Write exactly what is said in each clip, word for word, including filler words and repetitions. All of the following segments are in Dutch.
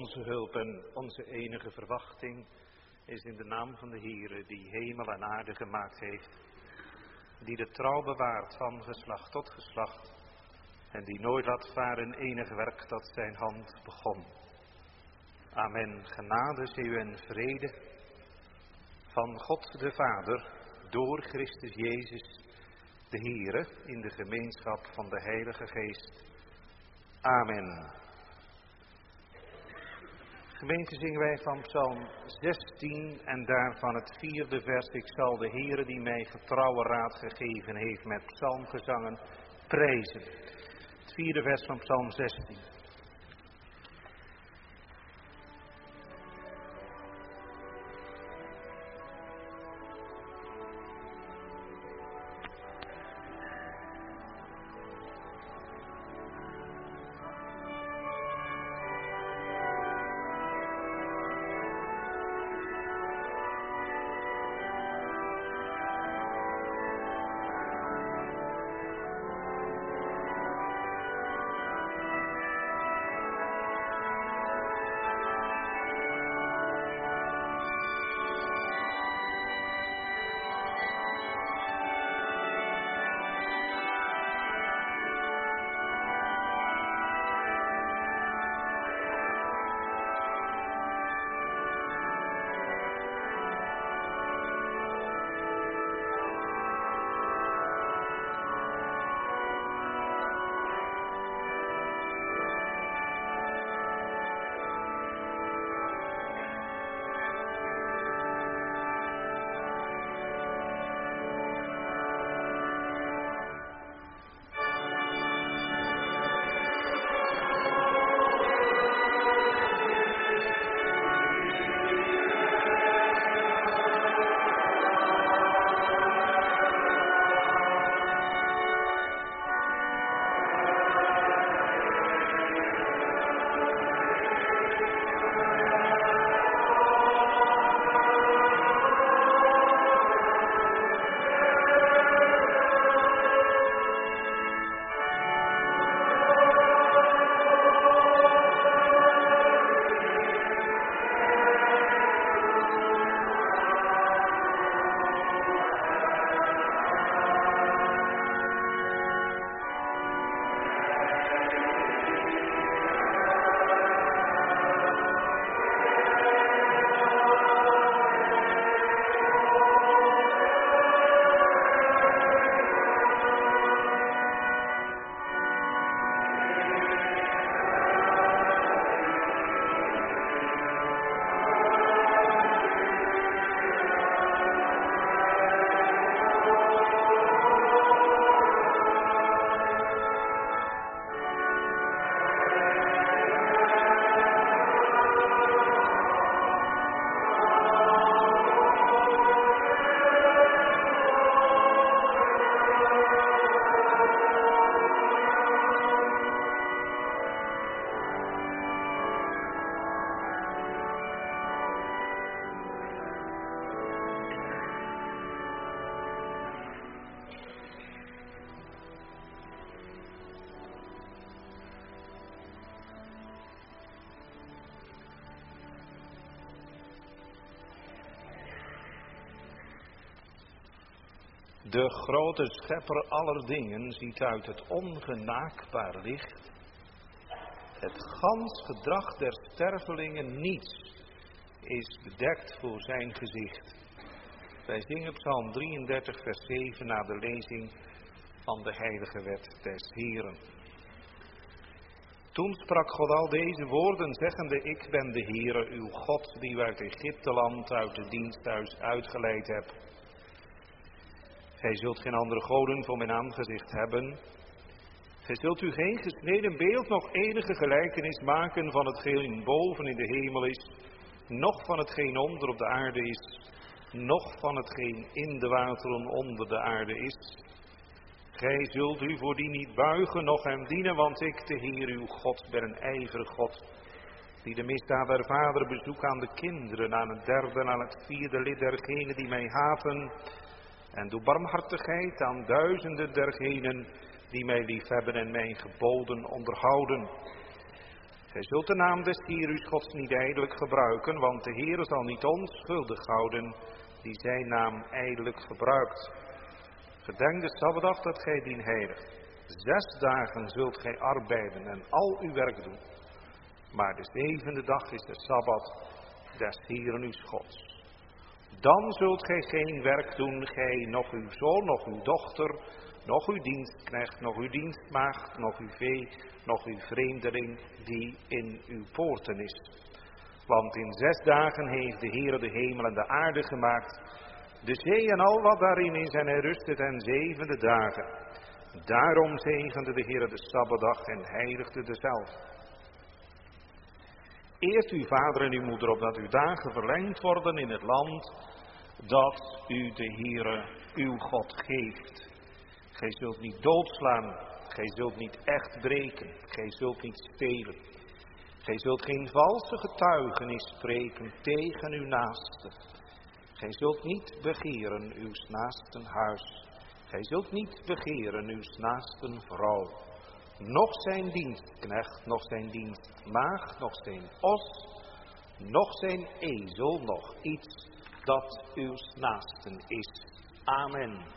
Onze hulp en onze enige verwachting is in de naam van de Heere die hemel en aarde gemaakt heeft, die de trouw bewaart van geslacht tot geslacht en die nooit laat varen enig werk dat zijn hand begon. Amen. Genade zij u en vrede van God de Vader door Christus Jezus de Heere in de gemeenschap van de Heilige Geest. Amen. Gemeente, zingen wij van Psalm zestien en daarvan het vierde vers. Ik zal de Heere die mij getrouwe raad gegeven heeft met psalmgezangen prijzen. Het vierde vers van Psalm zestien. De grote schepper aller dingen ziet uit het ongenaakbaar licht het gans gedrag der stervelingen niets is bedekt voor zijn gezicht. Wij zingen Psalm drieëndertig vers zeven na de lezing van de heilige wet des Heeren. Toen sprak God al deze woorden, zeggende: Ik ben de Heere, uw God, die u uit Egypteland, uit het diensthuis uitgeleid hebt. Gij zult geen andere goden voor mijn aangezicht hebben. Gij zult u geen gesneden beeld, nog enige gelijkenis maken van hetgeen boven in de hemel is, noch van hetgeen onder op de aarde is, noch van hetgeen in de wateren onder de aarde is. Gij zult u voor die niet buigen, noch hem dienen, want ik, de Heer uw God, ben een ijverig God, die de misdaad der vader bezoek aan de kinderen, aan het derde en aan het vierde lid dergenen die mij haten, en doe barmhartigheid aan duizenden dergenen die mij liefhebben en mijn geboden onderhouden. Gij zult de naam des Heeren uws Gods niet ijdelijk gebruiken, want de Heere zal niet onschuldig houden die zijn naam ijdelijk gebruikt. Gedenk de Sabbatdag dat gij dien heiligt. Zes dagen zult gij arbeiden en al uw werk doen. Maar de zevende dag is de Sabbat des Heeren uws Gods. Dan zult gij geen werk doen, gij, nog uw zoon, nog uw dochter, nog uw dienstknecht, nog uw dienstmaagd, nog uw vee, nog uw vreemdeling die in uw poorten is. Want in zes dagen heeft de Heere de hemel en de aarde gemaakt, de zee en al wat daarin is, en hij rustte ten zevende dagen. Daarom zegende de Heere de Sabbatdag en heiligde dezelfde. Eert uw vader en uw moeder, opdat uw dagen verlengd worden in het land dat u de Heere uw God geeft. Gij zult niet doodslaan, gij zult niet echt breken, gij zult niet stelen. Gij zult geen valse getuigenis spreken tegen uw naaste. Gij zult niet begeren uw naasten huis. Gij zult niet begeren uw naasten vrouw. Nog zijn dienstknecht, nog zijn dienstmaagd, nog zijn os, nog zijn ezel, nog iets dat uw naasten is. Amen.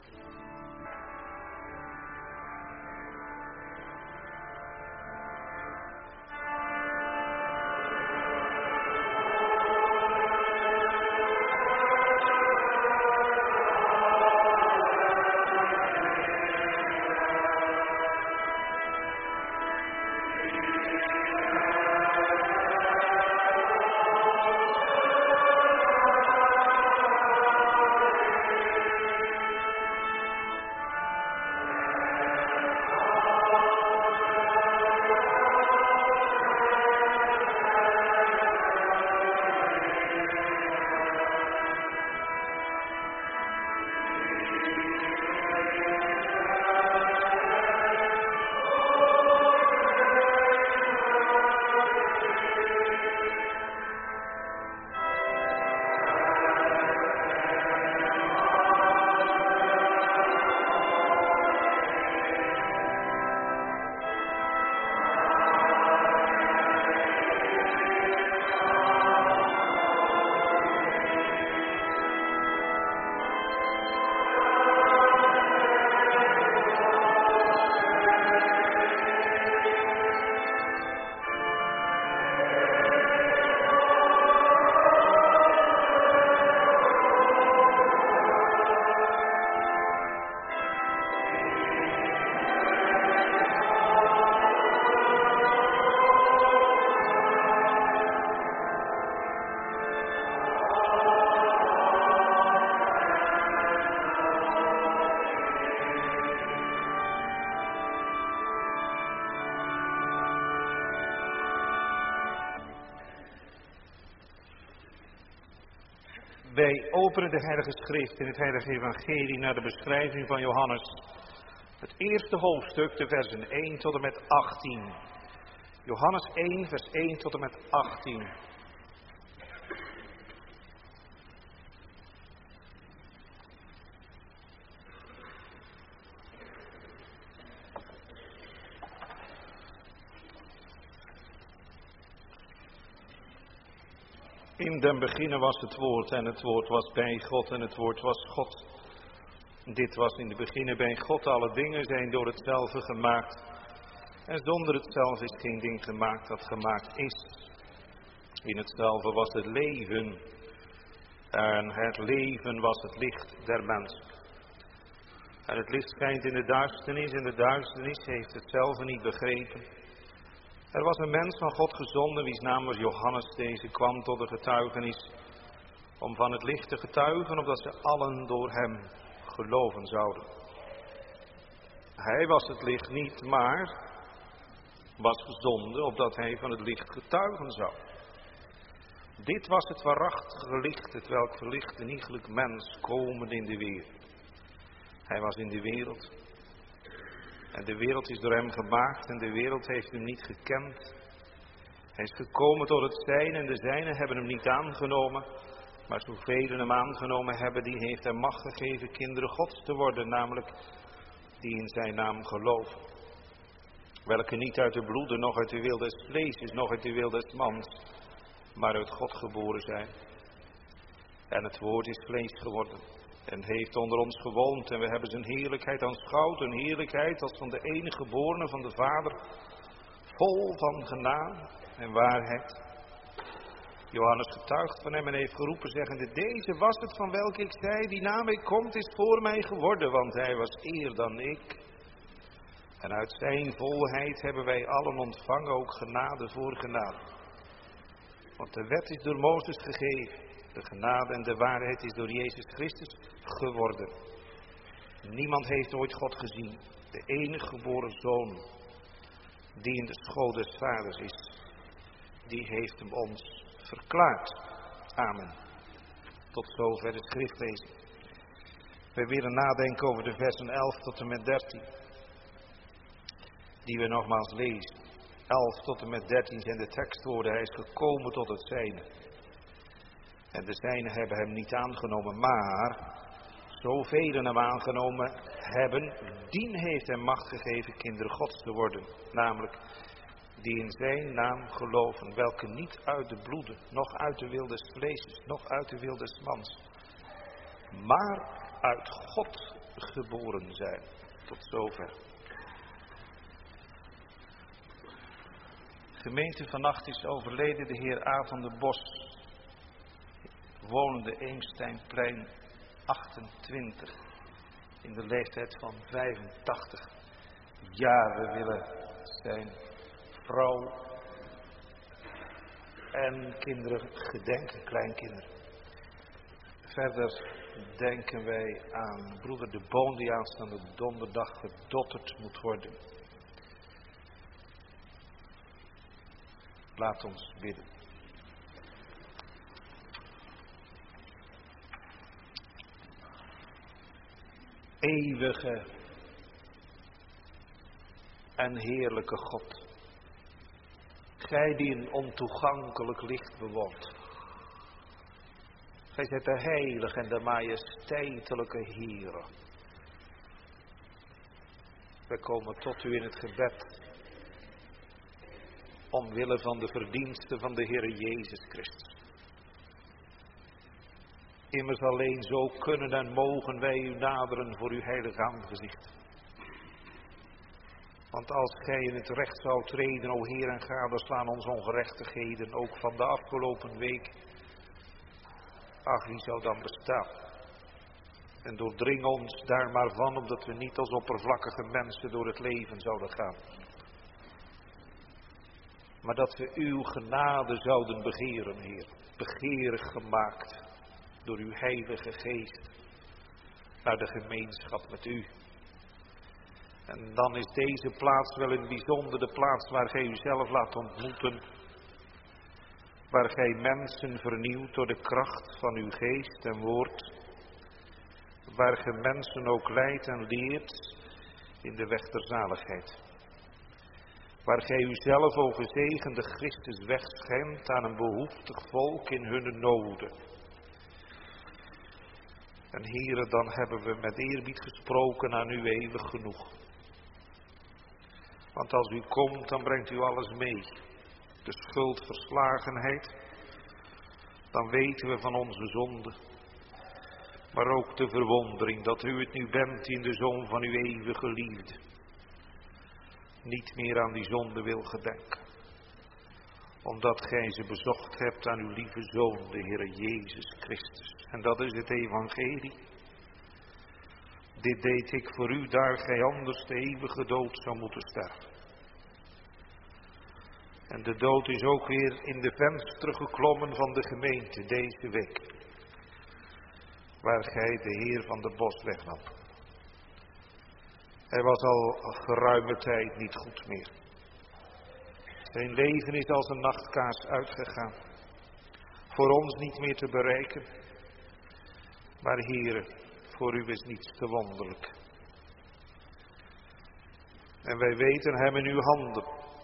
Wij openen de Heilige Schrift in het Heilige Evangelie naar de beschrijving van Johannes. Het eerste hoofdstuk, de versen één tot en met achttien. Johannes één, vers één tot en met achttien. In den beginne was het woord en het woord was bij God en het woord was God. Dit was in de beginne bij God, alle dingen zijn door hetzelfde gemaakt. En zonder hetzelfde is geen ding gemaakt dat gemaakt is. In hetzelfde was het leven en het leven was het licht der mensen. En het licht schijnt in de duisternis en de duisternis heeft hetzelfde niet begrepen. Er was een mens van God gezonden, wiens naam was Johannes. Deze kwam tot de getuigenis om van het licht te getuigen, opdat ze allen door hem geloven zouden. Hij was het licht niet, maar was gezonden, opdat hij van het licht getuigen zou. Dit was het waarachtige licht, het welk verlicht een iegelijk mens komen in de wereld. Hij was in de wereld. En de wereld is door hem gemaakt en de wereld heeft hem niet gekend. Hij is gekomen tot het zijne en de zijnen hebben hem niet aangenomen. Maar zoveel hem aangenomen hebben, die heeft hem macht gegeven kinderen Gods te worden. Namelijk die in zijn naam geloven. welke niet uit de bloeden, nog uit de wil des vleeses, nog uit de wil des mans, maar uit God geboren zijn. En het woord is vlees geworden en heeft onder ons gewoond en we hebben zijn heerlijkheid aanschouwd, een heerlijkheid als van de enige geborene van de Vader, vol van genade en waarheid. Johannes getuigt van hem en heeft geroepen zeggende, deze was het van welke ik zei, die na mij komt is voor mij geworden, want hij was eer dan ik. En uit zijn volheid hebben wij allen ontvangen, ook genade voor genade. Want de wet is door Mozes gegeven, de genade en de waarheid is door Jezus Christus geworden. Niemand heeft ooit God gezien, de enige geboren Zoon, die in de schoot des Vaders is, die heeft hem ons verklaard. Amen. Tot zover de schriftlezing. Wij willen nadenken over de versen elf tot en met dertien. Die we nogmaals lezen. elf tot en met dertien zijn de tekstwoorden. Hij is gekomen tot het zijne. En de zijnen hebben hem niet aangenomen. Maar zoveel hem aangenomen hebben, dien heeft hem macht gegeven kinderen Gods te worden. Namelijk die in zijn naam geloven, welke niet uit de bloeden, nog uit de wil des vleeses, nog uit de wil des mans, maar uit God geboren zijn. Tot zover. Gemeente, vannacht is overleden de heer A. van der Bos, wonende Eemsteinplein achtentwintig, in de leeftijd van vijfentachtig jaar. We willen zijn vrouw en kinderen gedenken, kleinkinderen. Verder denken wij aan broeder De Boon die aanstaande donderdag gedotterd moet worden. Laat ons bidden. Eeuwige en heerlijke God, gij die een ontoegankelijk licht bewoont. Gij zijt de heilige en de majesteitelijke Heere. Wij komen tot u in het gebed, omwille van de verdiensten van de Heere Jezus Christus. Immers alleen zo kunnen en mogen wij u naderen voor uw heilig aangezicht. Want als gij in het recht zou treden, o Heer, en gadeslaan onze ongerechtigheden, ook van de afgelopen week, ach, wie zou dan bestaan? En doordring ons daar maar van, omdat we niet als oppervlakkige mensen door het leven zouden gaan. Maar dat we uw genade zouden begeren, Heer. Begeerig gemaakt door uw heilige geest naar de gemeenschap met u. En dan is deze plaats wel in bijzonder de plaats waar gij uzelf laat ontmoeten. Waar gij mensen vernieuwt door de kracht van uw geest en woord. Waar gij mensen ook leidt en leert in de weg der zaligheid. Waar gij uzelf, o gezegende Christus, wegschenkt aan een behoeftig volk in hunne noden. En Heere, dan hebben we met eerbied gesproken aan u eeuwig genoeg. Want als u komt, dan brengt u alles mee. De schuldverslagenheid, dan weten we van onze zonde. Maar ook de verwondering dat u het nu bent in de Zoon van uw eeuwige liefde. Niet meer aan die zonde wil gedenken. Omdat gij ze bezocht hebt aan uw lieve Zoon, de Heere Jezus Christus. En dat is het evangelie. Dit deed ik voor u, daar gij anders de eeuwige dood zou moeten sterven. En de dood is ook weer in de venster geklommen van de gemeente deze week. Waar gij de Heer van der Bos wegnam. Hij was al geruime tijd niet goed meer. Zijn leven is als een nachtkaars uitgegaan. Voor ons niet meer te bereiken. Maar Heere, voor u is niets te wonderlijk. En wij weten hem in uw handen.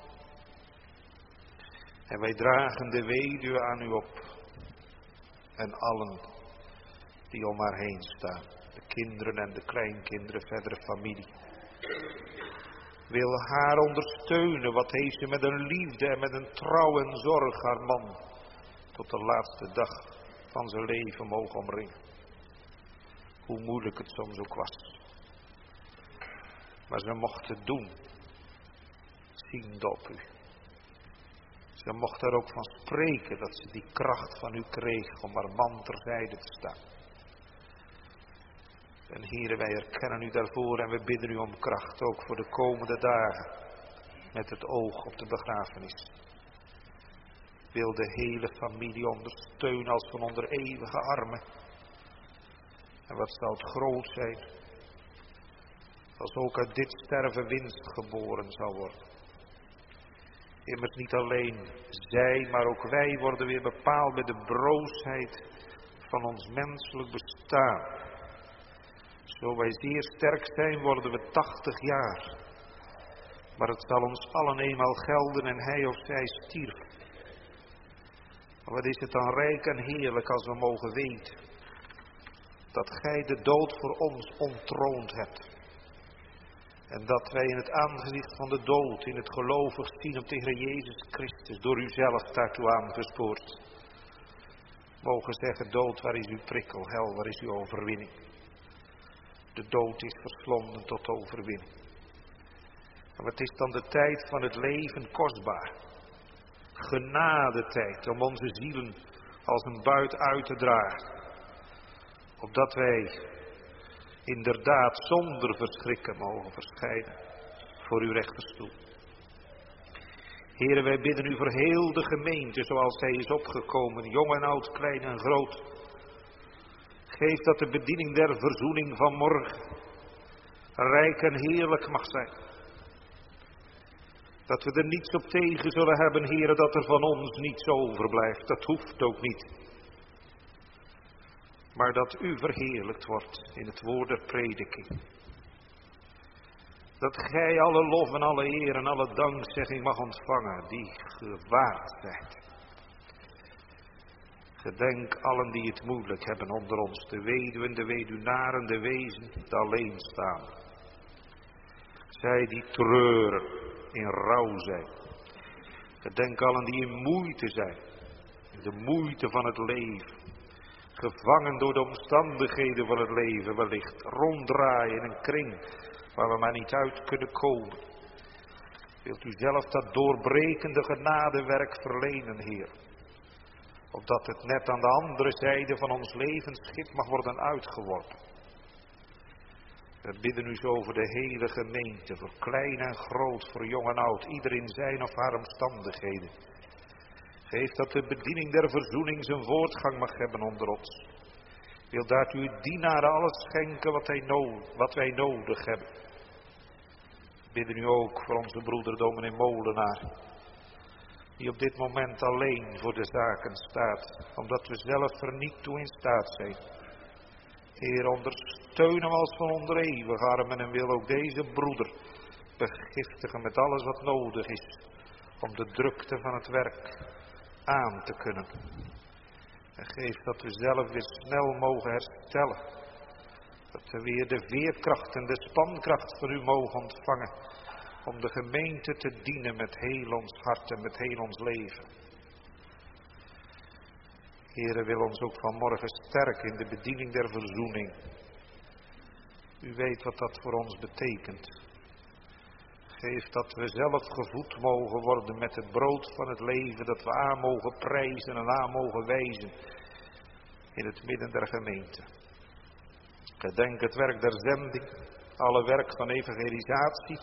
En wij dragen de weduwe aan u op. En allen die om haar heen staan. De kinderen en de kleinkinderen, verdere familie. Wil haar ondersteunen. Wat heeft ze met een liefde en met een trouw en zorg haar man tot de laatste dag van zijn leven mogen omringen. Hoe moeilijk het soms ook was. Maar ze mocht het doen. Ziende op u. Ze mocht er ook van spreken dat ze die kracht van u kreeg om haar man terzijde te staan. En Heere, wij erkennen u daarvoor en we bidden u om kracht, ook voor de komende dagen, met het oog op de begrafenis. Wil de hele familie ondersteunen als van onder eeuwige armen. En wat zal het groot zijn, als ook uit dit sterven winst geboren zal worden. Immers niet alleen zij, maar ook wij worden weer bepaald bij de broosheid van ons menselijk bestaan. Zo wij zeer sterk zijn, worden we tachtig jaar. Maar het zal ons allen eenmaal gelden en hij of zij stierf. Wat is het dan rijk en heerlijk als we mogen weten dat gij de dood voor ons ontroond hebt. En dat wij in het aangezicht van de dood, in het gelovig zien op de Heer Jezus Christus, door u zelf daartoe aangespoord, mogen zeggen, dood, waar is uw prikkel, hel, waar is uw overwinning. De dood is verslonden tot overwinning. En wat is dan de tijd van het leven kostbaar? Genadetijd om onze zielen als een buit uit te dragen. Opdat wij inderdaad zonder verschrikken mogen verschijnen voor uw rechterstoel. Heere, wij bidden u voor heel de gemeente zoals zij is opgekomen, jong en oud, klein en groot. Geef dat de bediening der verzoening van morgen rijk en heerlijk mag zijn. Dat we er niets op tegen zullen hebben, Heere, dat er van ons niets overblijft. Dat hoeft ook niet. Maar dat u verheerlijkt wordt in het woord der prediking. Dat gij alle lof en alle eer en alle dankzegging mag ontvangen die gewaard zijn. Gedenk allen die het moeilijk hebben onder ons, de weduwen, de weduwnaren, de wezen, de alleenstaan. Zij die treuren, in rouw zijn. Gedenk allen die in moeite zijn, in de moeite van het leven. Gevangen door de omstandigheden van het leven wellicht, ronddraaien in een kring waar we maar niet uit kunnen komen. Wilt u zelf dat doorbrekende genadewerk verlenen, Heer. Opdat het net aan de andere zijde van ons levensschip mag worden uitgeworpen. We bidden u zo voor de hele gemeente, voor klein en groot, voor jong en oud, ieder in zijn of haar omstandigheden. Geef dat de bediening der verzoening zijn voortgang mag hebben onder ons. Wil daartoe uw dienaren alles schenken wat, hij no- wat wij nodig hebben. Bidden u ook voor onze broeder dominee Molenaar, die op dit moment alleen voor de zaken staat, omdat we zelf er niet toe in staat zijn. Heer, ondersteun hem als van onder eeuwige armen en wil ook deze broeder begiftigen met alles wat nodig is om de drukte van het werk aan te kunnen. En geef dat we zelf weer snel mogen herstellen. Dat we weer de veerkracht en de spankracht van u mogen ontvangen om de gemeente te dienen met heel ons hart en met heel ons leven. Heere, wil ons ook vanmorgen sterken in de bediening der verzoening. U weet wat dat voor ons betekent. Geef dat we zelf gevoed mogen worden met het brood van het leven, dat we aan mogen prijzen en aan mogen wijzen in het midden der gemeente. Gedenk het werk der zending, alle werk van evangelisatie.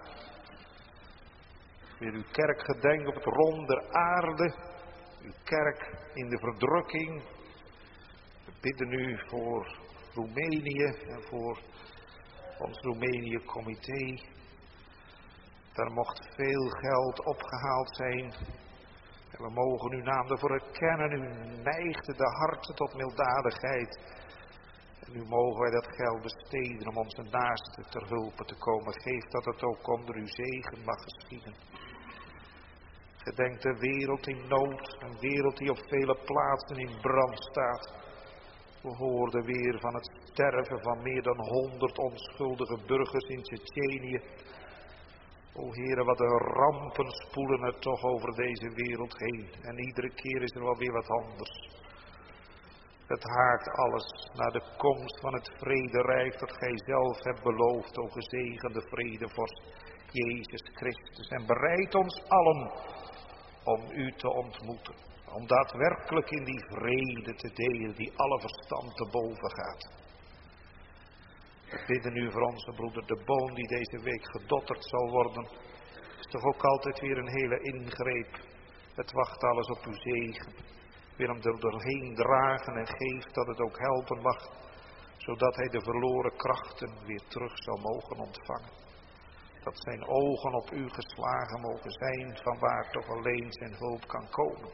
Wil uw kerk gedenken op het rond der aarde, uw kerk in de verdrukking. We bidden u voor Roemenië en voor ons Roemenië-comité. Daar mocht veel geld opgehaald zijn. En we mogen uw naam ervoor erkennen. U neigde de harten tot milddadigheid. En nu mogen wij dat geld besteden om onze naasten ter hulpe te komen. Geef dat het ook onder uw zegen mag geschieden. Gedenk de wereld in nood. Een wereld die op vele plaatsen in brand staat. We hoorden weer van het sterven van meer dan honderd onschuldige burgers in Tsjetsjenië. O Heere, wat de rampen spoelen er toch over deze wereld heen. En iedere keer is er wel weer wat anders. Het haakt alles naar de komst van het vrederijk dat gij zelf hebt beloofd, o gezegende vredevorst Jezus Christus. En bereid ons allen om u te ontmoeten. Om daadwerkelijk in die vrede te delen die alle verstand te boven gaat. We bidden u voor onze broeder De Boon die deze week gedotterd zal worden. Het is toch ook altijd weer een hele ingreep. Het wacht alles op uw zegen. Wil hem er doorheen dragen en geeft dat het ook helpen mag. Zodat hij de verloren krachten weer terug zal mogen ontvangen. Dat zijn ogen op u geslagen mogen zijn, vanwaar toch alleen zijn hulp kan komen.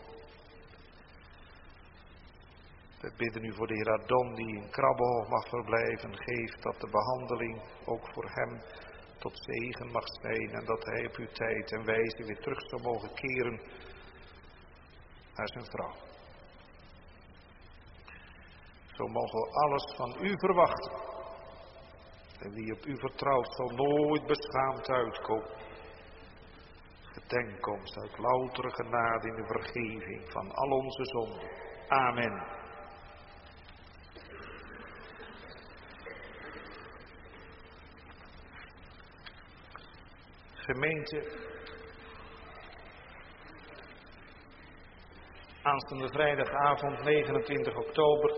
We bidden u voor de heer Adon die in Krabbel mag verblijven. Geeft dat de behandeling ook voor hem tot zegen mag zijn. En dat hij op uw tijd en wijze weer terug zal mogen keren naar zijn vrouw. Zo mogen we alles van u verwachten. En wie op u vertrouwt zal nooit beschaamd uitkomen. Gedenkomst uit loutere genade in de vergeving van al onze zonden. Amen. Gemeente, aanstaande vrijdagavond negenentwintig oktober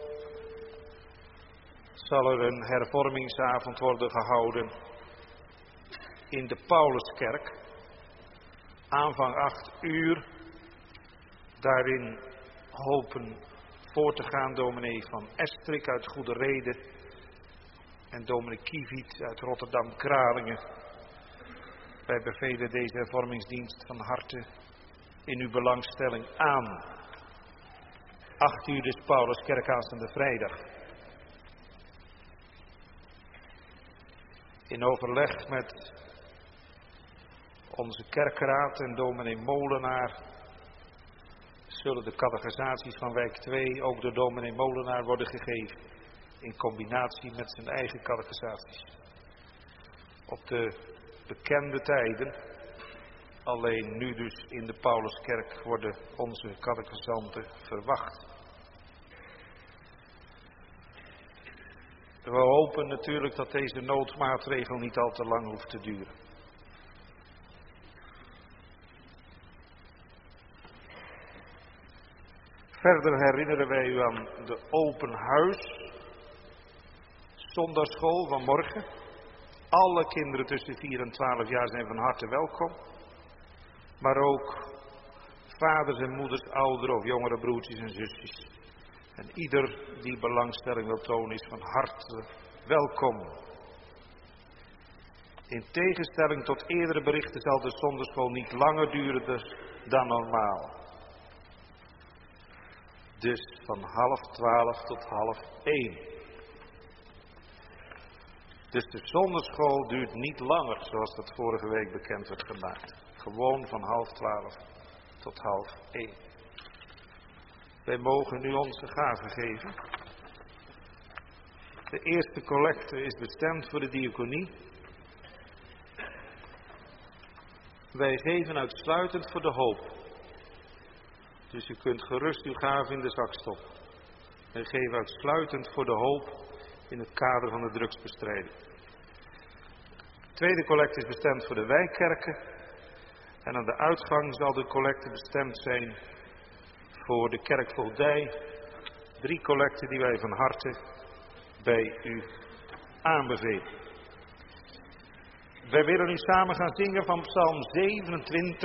zal er een hervormingsavond worden gehouden in de Pauluskerk. Aanvang acht uur. Daarin hopen voor te gaan dominee van Estrik uit Goede Reden en dominee Kieviet uit Rotterdam-Kralingen. Wij bevelen deze hervormingsdienst van harte in uw belangstelling aan. Acht uur dus Pauluskerk aanstaande vrijdag. In overleg met onze kerkraad en dominee Molenaar zullen de catechisaties van wijk twee ook door dominee Molenaar worden gegeven. In combinatie met zijn eigen catechisaties. Op de bekende tijden, alleen nu dus in de Pauluskerk worden onze catechisanten verwacht. We hopen natuurlijk dat deze noodmaatregel niet al te lang hoeft te duren. Verder herinneren wij u aan de open huis zondagschool van morgen. Alle kinderen tussen vier en twaalf jaar zijn van harte welkom. Maar ook vaders en moeders, oudere of jongere broertjes en zusjes. En ieder die belangstelling wil tonen is van harte welkom. In tegenstelling tot eerdere berichten zal de zondagschool niet langer duren dan normaal. Dus van half twaalf tot half één. Dus de zondagschool duurt niet langer zoals dat vorige week bekend werd gemaakt. Gewoon van half twaalf tot half één. Wij mogen nu onze gaven geven. De eerste collecte is bestemd voor de diaconie. Wij geven uitsluitend voor de hoop. Dus u kunt gerust uw gaven in de zak stoppen. Wij geven uitsluitend voor de hoop in het kader van de drugsbestrijding. De tweede collecte is bestemd voor de wijkkerken. En aan de uitgang zal de collecte bestemd zijn voor de kerkvoogdij. Drie collecten die wij van harte bij u aanbevelen. Wij willen nu samen gaan zingen van Psalm zevenentwintig.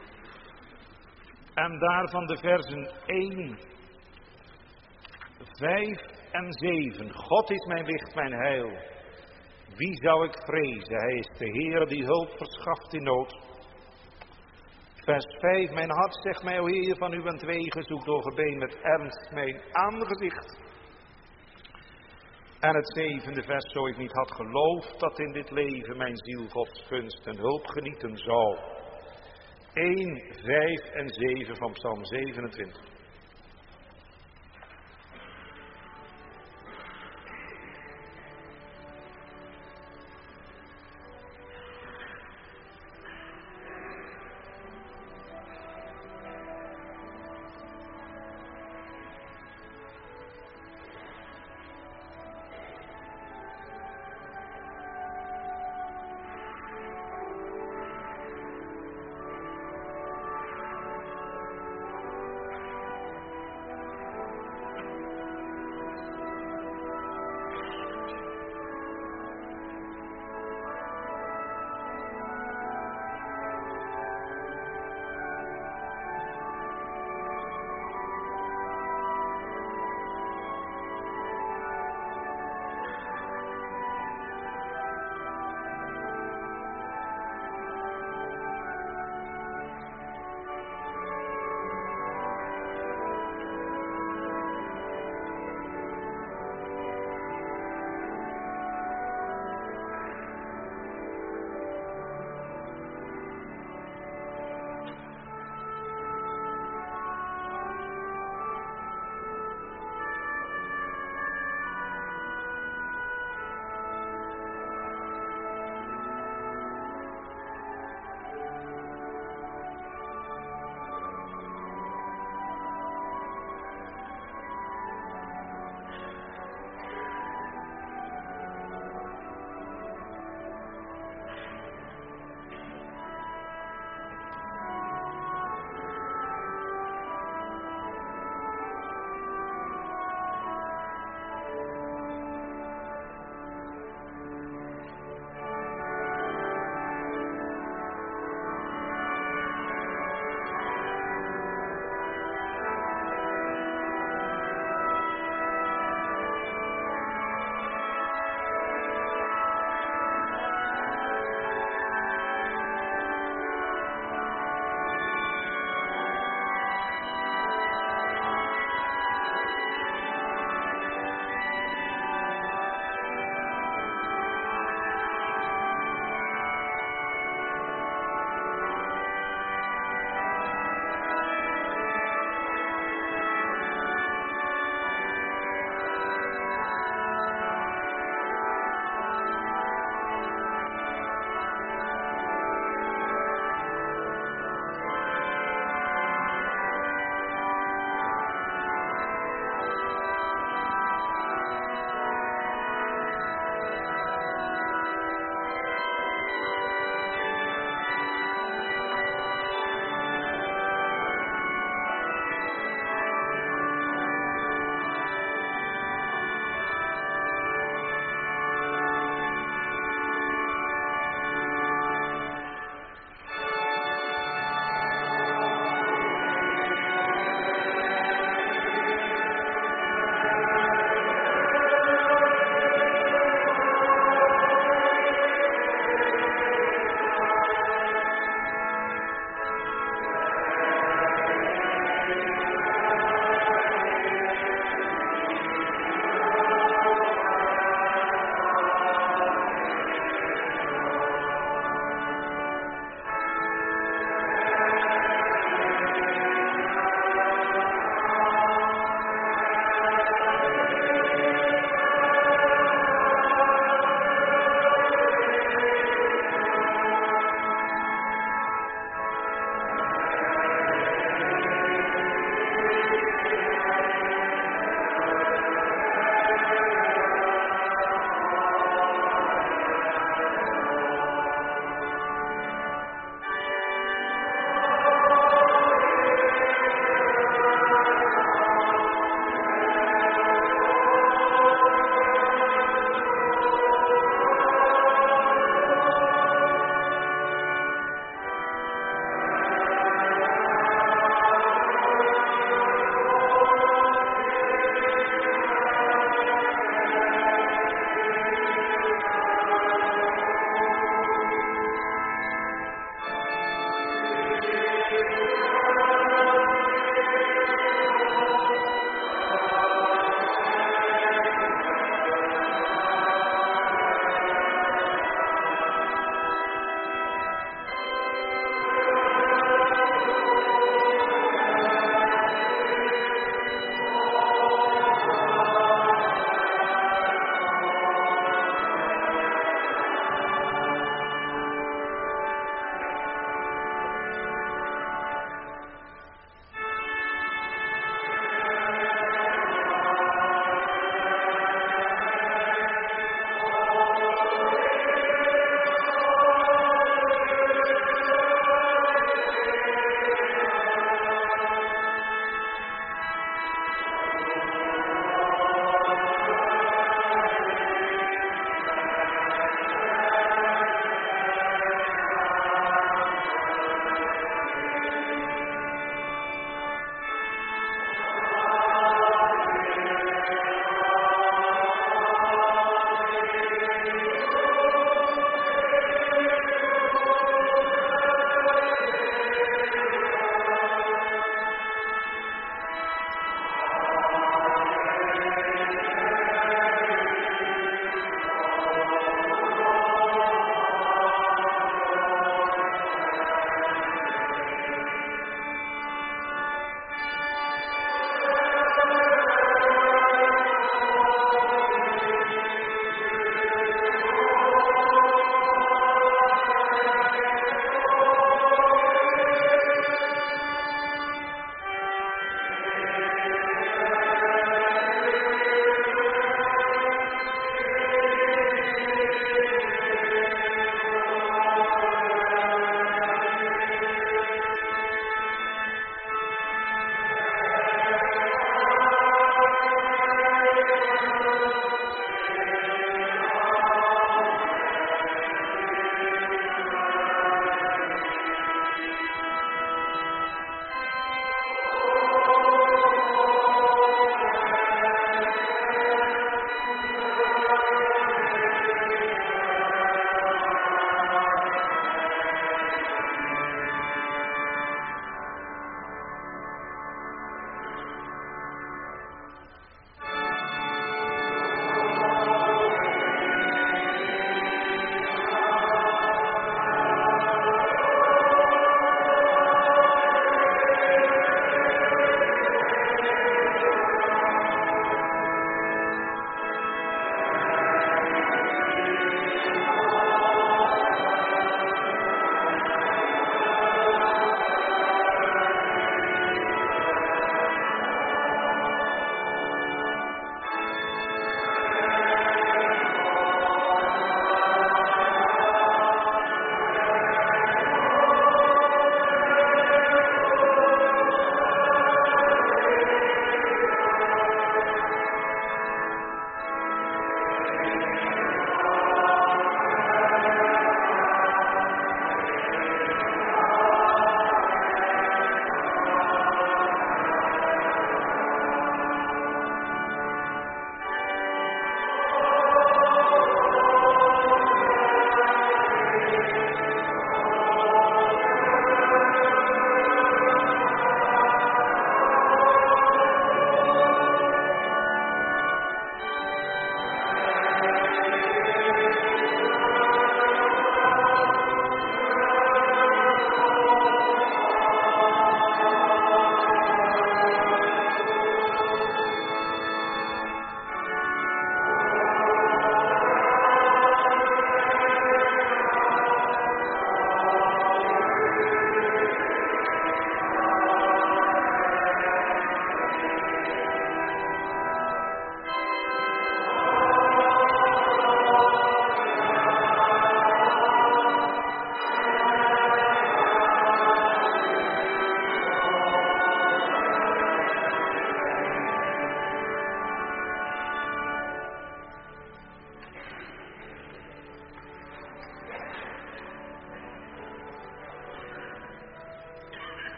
En daarvan de versen één, vijf en zeven. God is mijn licht, mijn heil. Wie zou ik vrezen? Hij is de Heer die hulp verschaft in nood. Vers vijf. Mijn hart zegt mij, o Heer, van uw wegen, zoek door gebeen met ernst mijn aangezicht. En het zevende vers, zo ik niet had geloofd dat in dit leven mijn ziel Gods gunst en hulp genieten zou. één, vijf en zeven van Psalm zevenentwintig.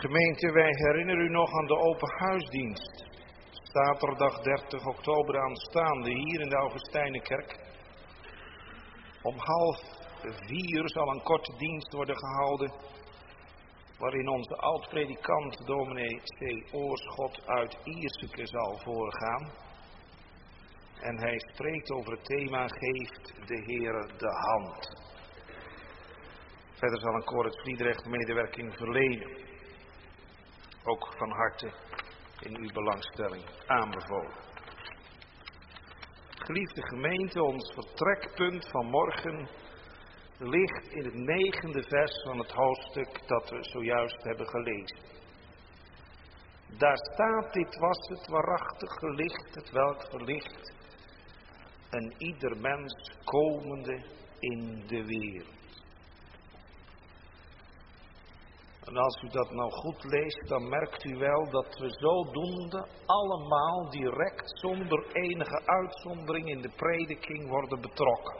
Gemeente, wij herinneren u nog aan de open huisdienst. Zaterdag dertig oktober aanstaande hier in de Augustijnenkerk. Om half vier zal een korte dienst worden gehouden, waarin onze oud-predikant dominee C. Oorschot uit Ierseke zal voorgaan. En hij spreekt over het thema Geeft de Heere de hand. Verder zal een koor het Vliedrecht medewerking verlenen. Ook van harte in uw belangstelling aanbevolen. Geliefde gemeente, ons vertrekpunt van morgen ligt in het negende vers van het hoofdstuk dat we zojuist hebben gelezen. Daar staat: dit was het waarachtige licht, het welk verlicht en ieder mens komende in de wereld. En als u dat nou goed leest, dan merkt u wel dat we zodoende allemaal direct zonder enige uitzondering in de prediking worden betrokken.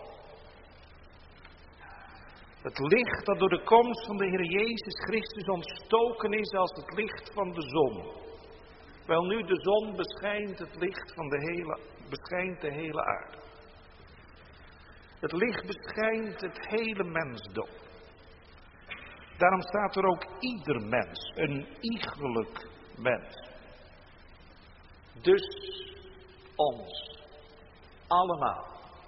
Het licht dat door de komst van de Heer Jezus Christus ontstoken is als het licht van de zon. Wel nu, de zon beschijnt het licht van de hele, beschijnt de hele aarde. Het licht beschijnt het hele mensdom. Daarom staat er ook ieder mens, een iegelijk mens. Dus ons, allemaal.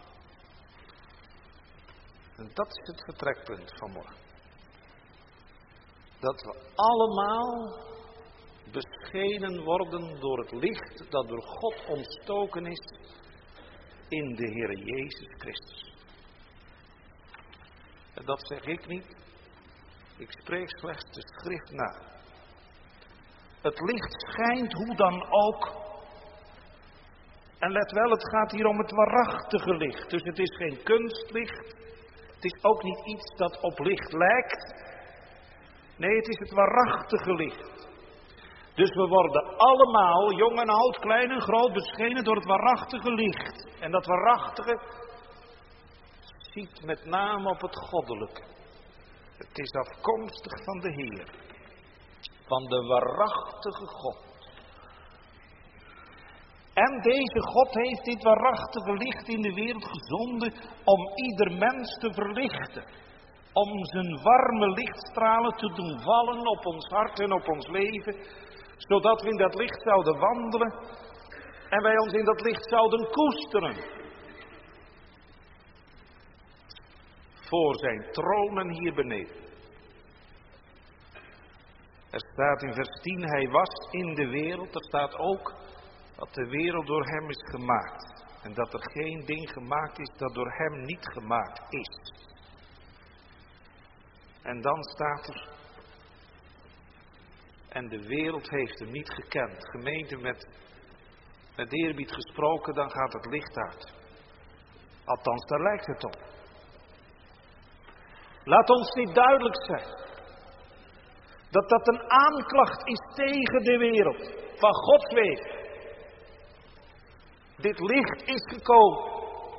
En dat is het vertrekpunt van morgen. Dat we allemaal beschenen worden door het licht dat door God ontstoken is in de Heer Jezus Christus. En dat zeg ik niet. Ik spreek slechts de schrift na. Het licht schijnt hoe dan ook. En let wel, het gaat hier om het waarachtige licht. Dus het is geen kunstlicht. Het is ook niet iets dat op licht lijkt. Nee, het is het waarachtige licht. Dus we worden allemaal, jong en oud, klein en groot, beschenen door het waarachtige licht. En dat waarachtige ziet met name op het goddelijke. Het is afkomstig van de Heer, van de waarachtige God. En deze God heeft dit waarachtige licht in de wereld gezonden om ieder mens te verlichten. Om zijn warme lichtstralen te doen vallen op ons hart en op ons leven, zodat we in dat licht zouden wandelen en wij ons in dat licht zouden koesteren. Voor zijn tronen hier beneden. Er staat in vers tien, hij was in de wereld. Er staat ook dat de wereld door hem is gemaakt. En dat er geen ding gemaakt is dat door hem niet gemaakt is. En dan staat er, en de wereld heeft hem niet gekend. Gemeente, met, met eerbied gesproken, dan gaat het licht uit. Althans, daar lijkt het op. Laat ons dit duidelijk zijn. Dat dat een aanklacht is tegen de wereld. Van Gods wegen. Dit licht is gekomen.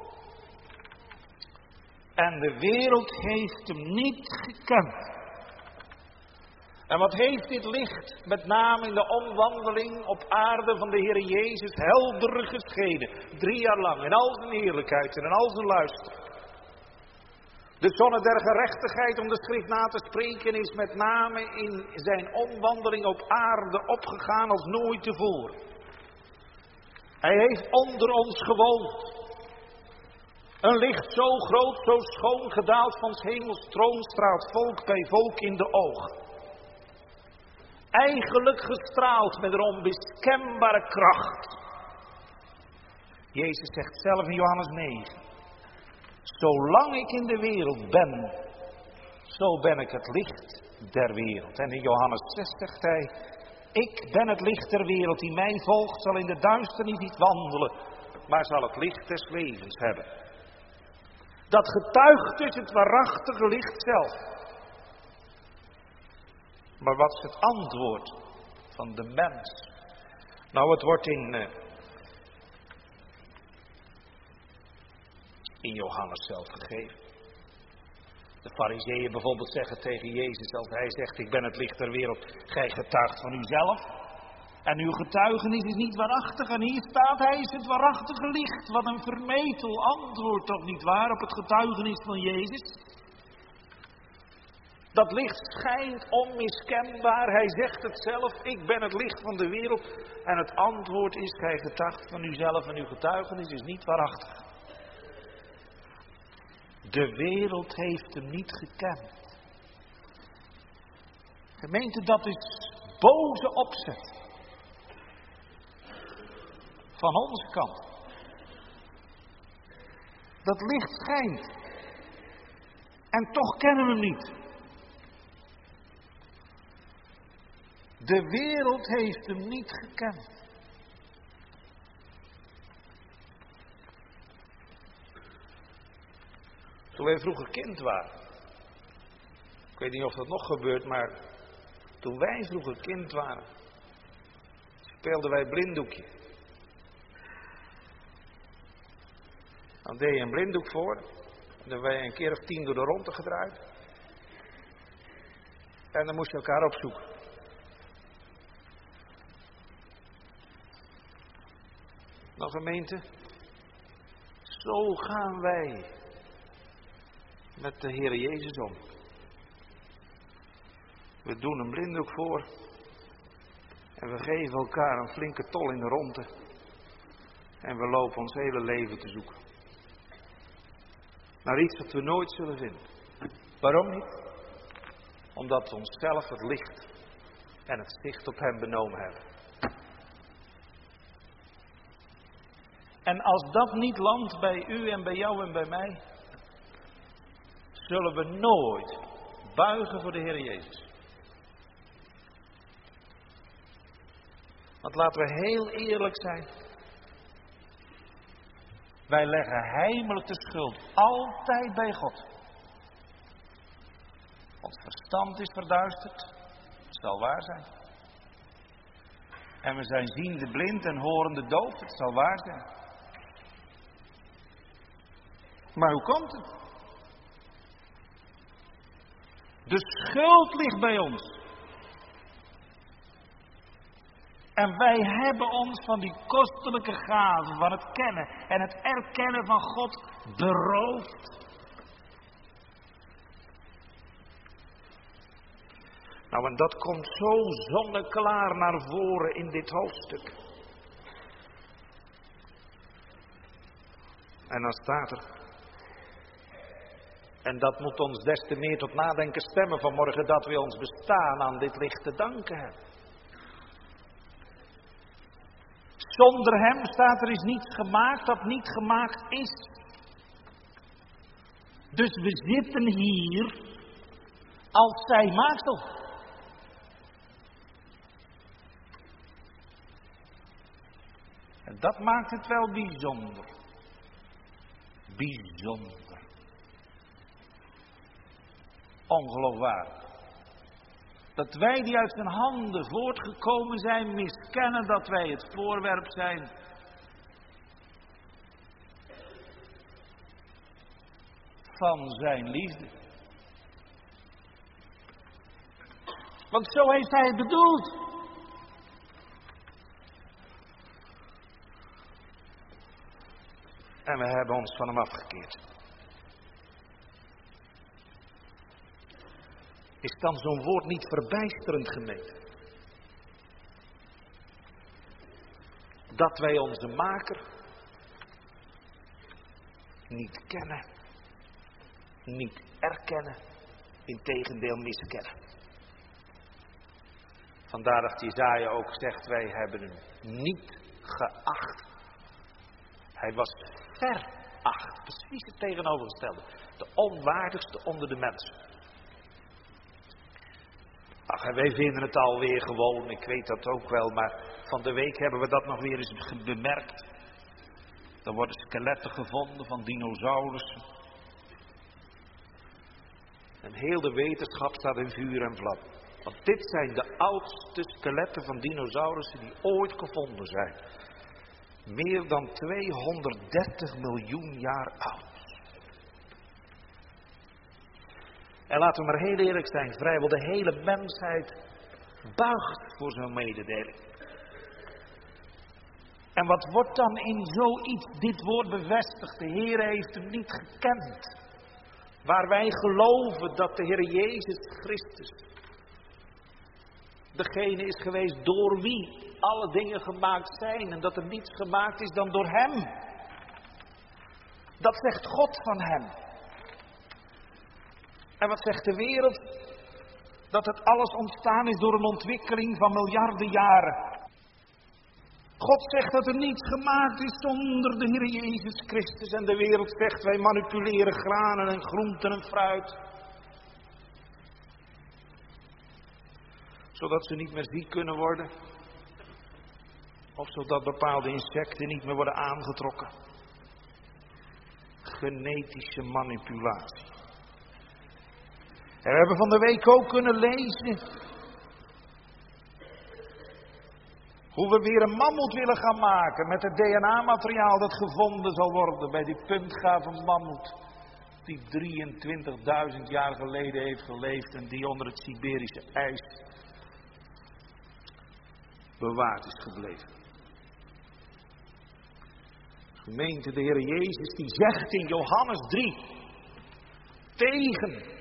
En de wereld heeft hem niet gekend. En wat heeft dit licht, met name in de omwandeling op aarde van de Heer Jezus, helder geschenen. Drie jaar lang, in al zijn heerlijkheid en in al zijn luister. De zonne der gerechtigheid, om de schrift na te spreken, is met name in zijn omwandeling op aarde opgegaan als nooit tevoren. Hij heeft onder ons gewoond. Een licht zo groot, zo schoon gedaald van 's hemels troon straalt volk bij volk in de ogen. Eigenlijk gestraald met een onbeskenbare kracht. Jezus zegt zelf in Johannes negen. Zolang ik in de wereld ben, zo ben ik het licht der wereld. En in Johannes zes zegt hij, ik ben het licht der wereld, die mij volgt zal in de duisternis niet wandelen, maar zal het licht des levens hebben. Dat getuigt dus het waarachtige licht zelf. Maar wat is het antwoord van de mens? Nou, het wordt in, uh, in Johannes zelf gegeven. De farizeeën bijvoorbeeld zeggen tegen Jezus als hij zegt, ik ben het licht der wereld, gij getuigt van uzelf. En uw getuigenis is niet waarachtig. En hier staat, hij is het waarachtige licht. Wat een vermetel antwoord toch niet waar op het getuigenis van Jezus. Dat licht schijnt onmiskenbaar. Hij zegt het zelf, ik ben het licht van de wereld. En het antwoord is, gij getuigt van uzelf en uw getuigenis is niet waarachtig. De wereld heeft hem niet gekend. Gemeente, dat is boze opzet. Van onze kant. Dat licht schijnt. En toch kennen we hem niet. De wereld heeft hem niet gekend. Toen wij vroeger kind waren. Ik weet niet of dat nog gebeurt, maar toen wij vroeger kind waren, speelden wij blinddoekje. Dan deed je een blinddoek voor. En dan werd je een keer of tien door de ronde gedraaid. En dan moest je elkaar opzoeken. Nou gemeente, zo gaan wij met de Heer Jezus om. We doen een blinddoek voor. En we geven elkaar een flinke tol in de ronde. En we lopen ons hele leven te zoeken. Naar iets wat we nooit zullen vinden. Waarom niet? Omdat we onszelf het licht en het zicht op hem benomen hebben. En als dat niet landt bij u en bij jou en bij mij, zullen we nooit buigen voor de Heer Jezus. Want laten we heel eerlijk zijn. Wij leggen heimelijk de schuld altijd bij God. Ons verstand is verduisterd. Het zal waar zijn. En we zijn ziende blind en horende doof. Het zal waar zijn. Maar hoe komt het? De schuld ligt bij ons. En wij hebben ons van die kostelijke gave, van het kennen en het erkennen van God beroofd. Nou, en dat komt zo zonneklaar naar voren in dit hoofdstuk. En dan staat er. En dat moet ons des te meer tot nadenken stemmen vanmorgen, dat we ons bestaan aan dit licht te danken hebben. Zonder hem, staat er, is niets gemaakt dat niet gemaakt is. Dus we zitten hier als zijn maaksel. En dat maakt het wel bijzonder. Bijzonder. Ongeloofwaardig. Dat wij die uit zijn handen voortgekomen zijn, miskennen dat wij het voorwerp zijn van zijn liefde. Want zo heeft hij het bedoeld. En we hebben ons van hem afgekeerd. Is dan zo'n woord niet verbijsterend, gemeente? Dat wij onze maker niet kennen, niet erkennen, integendeel miskennen. Vandaar dat Jesaja ook zegt, wij hebben hem niet geacht. Hij was veracht, precies het tegenovergestelde. De onwaardigste onder de mensen. Ach, en wij vinden het alweer gewoon, ik weet dat ook wel, maar van de week hebben we dat nog weer eens bemerkt. Er worden skeletten gevonden van dinosaurussen. En heel de wetenschap staat in vuur en vlam. Want dit zijn de oudste skeletten van dinosaurussen die ooit gevonden zijn. Meer dan tweehonderddertig miljoen jaar oud. En laten we maar heel eerlijk zijn, vrijwel de hele mensheid buigt voor zo'n mededeling. En wat wordt dan in zoiets dit woord bevestigd? De Heer heeft hem niet gekend. Waar wij geloven dat de Heer Jezus Christus degene is geweest door wie alle dingen gemaakt zijn. En dat er niets gemaakt is dan door Hem. Dat zegt God van Hem. En wat zegt de wereld? Dat het alles ontstaan is door een ontwikkeling van miljarden jaren. God zegt dat er niets gemaakt is zonder de Heer Jezus Christus. En de wereld zegt wij manipuleren granen en groenten en fruit. Zodat ze niet meer ziek kunnen worden. Of zodat bepaalde insecten niet meer worden aangetrokken. Genetische manipulatie. En we hebben van de week ook kunnen lezen hoe we weer een mammoet willen gaan maken met het D N A-materiaal dat gevonden zal worden bij die puntgave mammoet. Die drieëntwintigduizend jaar geleden heeft geleefd en die onder het Siberische ijs bewaard is gebleven. Gemeente, de Heer Jezus die zegt in Johannes drie tegen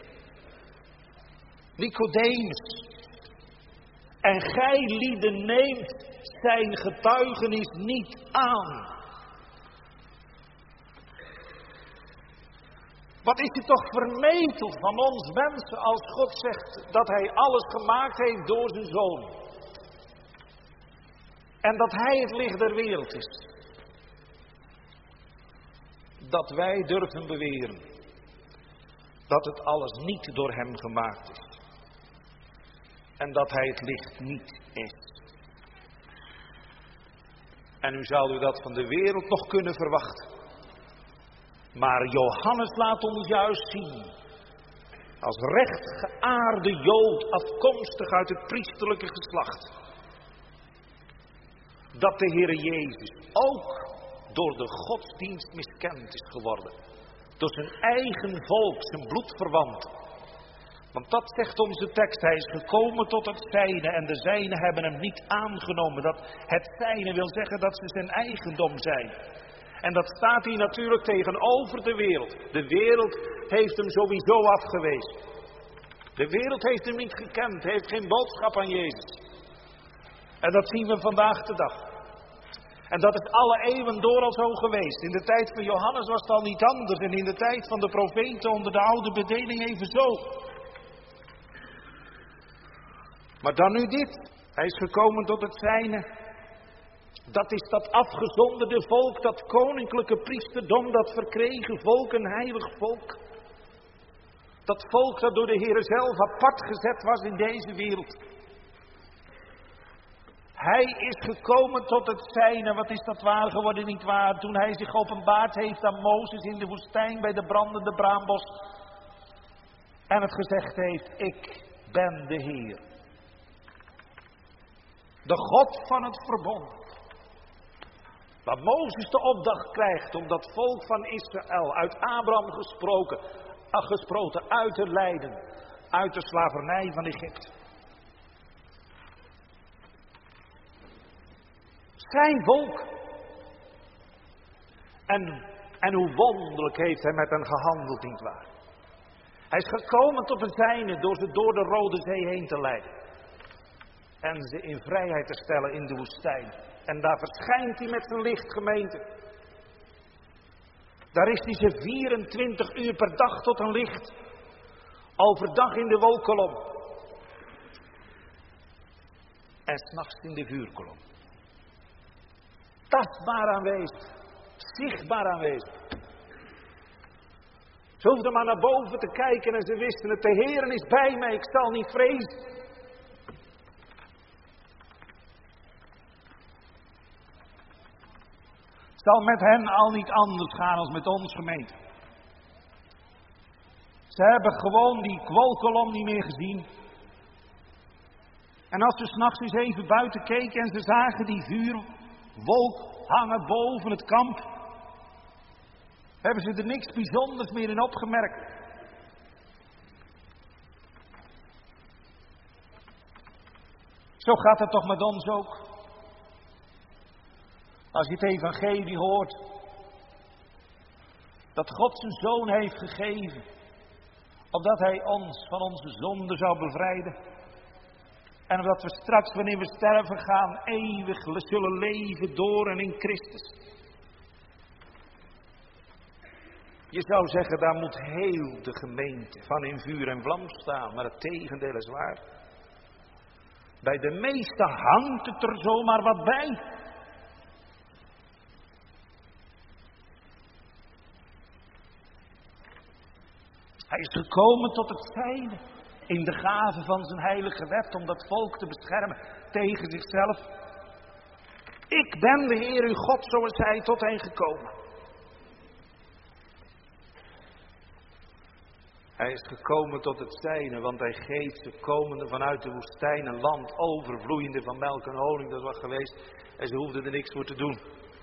Nicodemus: en gij lieden neemt zijn getuigenis niet aan. Wat is het toch vermetel van ons mensen als God zegt dat Hij alles gemaakt heeft door zijn Zoon. En dat Hij het licht der wereld is. Dat wij durven beweren dat het alles niet door Hem gemaakt is. En dat Hij het licht niet is. En nu zou u dat van de wereld nog kunnen verwachten. Maar Johannes laat ons juist zien, als rechtgeaarde Jood, afkomstig uit het priesterlijke geslacht, dat de Heere Jezus ook door de godsdienst miskend is geworden. Door zijn eigen volk, zijn bloedverwanten. Want dat zegt onze tekst, hij is gekomen tot het zijne en de zijnen hebben hem niet aangenomen. Dat het zijne wil zeggen dat ze zijn eigendom zijn. En dat staat hier natuurlijk tegenover de wereld. De wereld heeft hem sowieso afgewezen. De wereld heeft hem niet gekend, heeft geen boodschap aan Jezus. En dat zien we vandaag de dag. En dat is alle eeuwen door al zo geweest. In de tijd van Johannes was het al niet anders. En in de tijd van de profeten onder de oude bedeling evenzo. Maar dan nu dit. Hij is gekomen tot het zijne. Dat is dat afgezonderde volk, dat koninklijke priesterdom, dat verkregen volk, een heilig volk. Dat volk dat door de Heere zelf apart gezet was in deze wereld. Hij is gekomen tot het zijne. Wat is dat waar geworden, niet waar? Toen hij zich openbaard heeft aan Mozes in de woestijn bij de brandende braambos. En het gezegd heeft, ik ben de Heer. De God van het verbond. Waar Mozes de opdracht krijgt om dat volk van Israël uit Abraham gesproken, gesproken uit te leiden, uit de slavernij van Egypte. Zijn volk. En, en hoe wonderlijk heeft hij met hen gehandeld, nietwaar? Hij is gekomen tot de zijne door ze door de Rode Zee heen te leiden. En ze in vrijheid te stellen in de woestijn. En daar verschijnt hij met zijn licht, gemeente. Daar is hij ze vierentwintig uur per dag tot een licht. Overdag in de wolkolom. En 's nachts in de vuurkolom. Tastbaar aanwezig. Zichtbaar aanwezig. Ze hoefden maar naar boven te kijken en ze wisten het. De Heer is bij mij, ik zal niet vrezen. Het zal met hen al niet anders gaan als met ons, gemeente. Ze hebben gewoon die wolkolom niet meer gezien. En als ze 's nachts eens even buiten keken en ze zagen die vuurwolk hangen boven het kamp, hebben ze er niks bijzonders meer in opgemerkt. Zo gaat het toch met ons ook. Als je het evangelie hoort, dat God zijn Zoon heeft gegeven, opdat Hij ons van onze zonde zou bevrijden. En omdat we straks, wanneer we sterven gaan, eeuwig zullen leven door en in Christus. Je zou zeggen, daar moet heel de gemeente van in vuur en vlam staan, maar het tegendeel is waar. Bij de meesten hangt het er zomaar wat bij. Hij is gekomen tot het zijne, in de gave van zijn heilige wet, om dat volk te beschermen tegen zichzelf. Ik ben de Heer uw God, zo is Hij tot hen gekomen. Hij is gekomen tot het zijne, want Hij geeft de komende vanuit de woestijn een land overvloeiende van melk en honing. Dat was geweest en ze hoefden er niks voor te doen.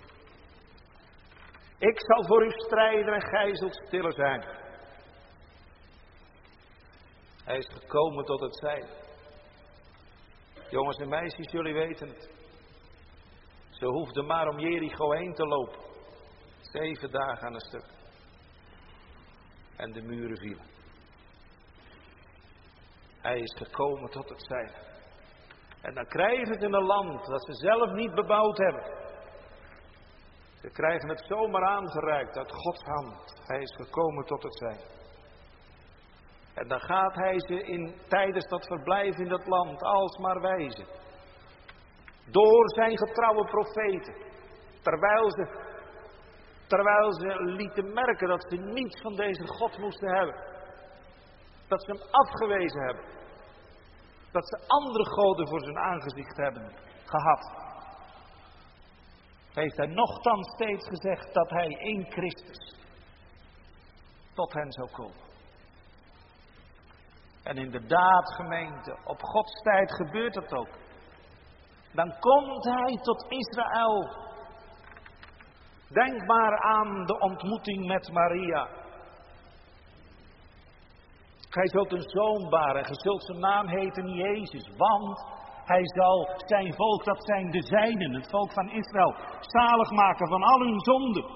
Ik zal voor u strijden en gij zult stille zijn. Hij is gekomen tot het zijne. Jongens en meisjes, jullie weten het. Ze hoefden maar om Jericho heen te lopen. Zeven dagen aan een stuk. En de muren vielen. Hij is gekomen tot het zijne. En dan krijgen ze een land dat ze zelf niet bebouwd hebben. Ze krijgen het zomaar aangereikt uit Gods hand. Hij is gekomen tot het zijne. En dan gaat Hij ze in, tijdens dat verblijf in dat land alsmaar wijzen. Door zijn getrouwe profeten. Terwijl ze, terwijl ze lieten merken dat ze niets van deze God moesten hebben. Dat ze hem afgewezen hebben. Dat ze andere goden voor zijn aangezicht hebben gehad. Heeft Hij nochtans steeds gezegd dat Hij in Christus tot hen zou komen. En inderdaad, gemeente, op Gods tijd gebeurt het ook. Dan komt Hij tot Israël. Denk maar aan de ontmoeting met Maria. Gij zult een zoon baren en gij zult zijn naam heten Jezus, want Hij zal zijn volk, dat zijn de zijnen, het volk van Israël, zalig maken van al hun zonden.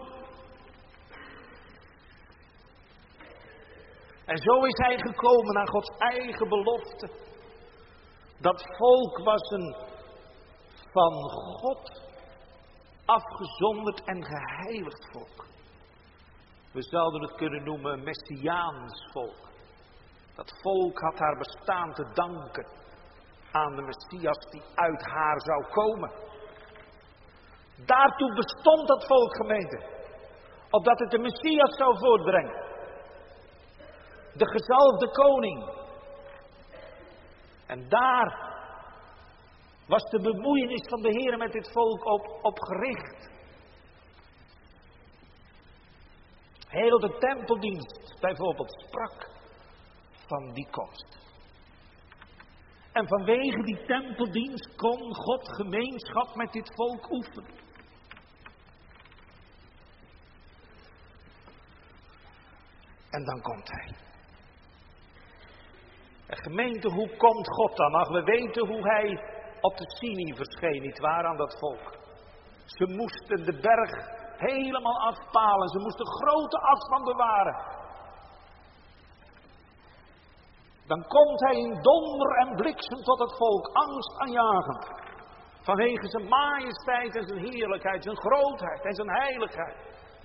En zo is Hij gekomen naar Gods eigen belofte. Dat volk was een van God afgezonderd en geheiligd volk. We zouden het kunnen noemen een messiaans volk. Dat volk had haar bestaan te danken aan de Messias die uit haar zou komen. Daartoe bestond dat volk, gemeente. Opdat het de Messias zou voortbrengen. De gezalfde koning. En daar was de bemoeienis van de Heer met dit volk op, op gericht. Heel de tempeldienst bijvoorbeeld sprak van die komst. En vanwege die tempeldienst kon God gemeenschap met dit volk oefenen. En dan komt Hij. En gemeente, hoe komt God dan? Ach, we weten hoe Hij op de Sinai verscheen, nietwaar, aan dat volk. Ze moesten de berg helemaal afpalen. Ze moesten grote afstand bewaren. Dan komt Hij in donder en bliksem tot het volk, angst aanjagend. Vanwege zijn majesteit en zijn heerlijkheid, zijn grootheid en zijn heiligheid.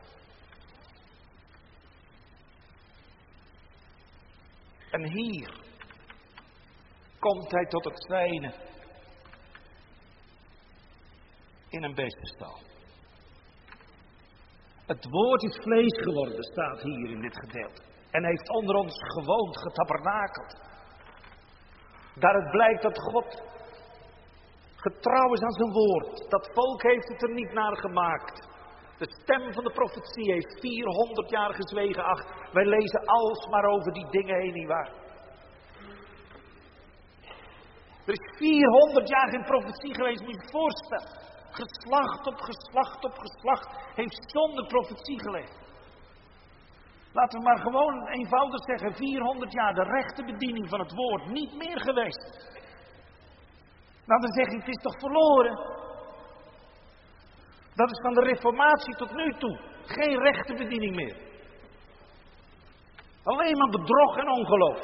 En hier komt Hij tot het zijne in een beestenstal. Het woord is vlees geworden, staat hier in dit gedeelte. En heeft onder ons gewoond, getabernakeld. Daar het blijkt dat God getrouw is aan zijn woord. Dat volk heeft het er niet naar gemaakt. De stem van de profetie heeft vierhonderd jaar gezwegen. Ach, wij lezen alsmaar over die dingen heen, nietwaar? Er is vierhonderd jaar geen profetie geweest, moet je je voorstellen. Geslacht op geslacht op geslacht heeft zonder profetie geleefd. Laten we maar gewoon eenvoudig zeggen, vierhonderd jaar de rechte bediening van het woord, niet meer geweest. Nou, dan zeg ik, het is toch verloren? Dat is van de reformatie tot nu toe. Geen rechte bediening meer. Alleen maar bedrog en ongeloof.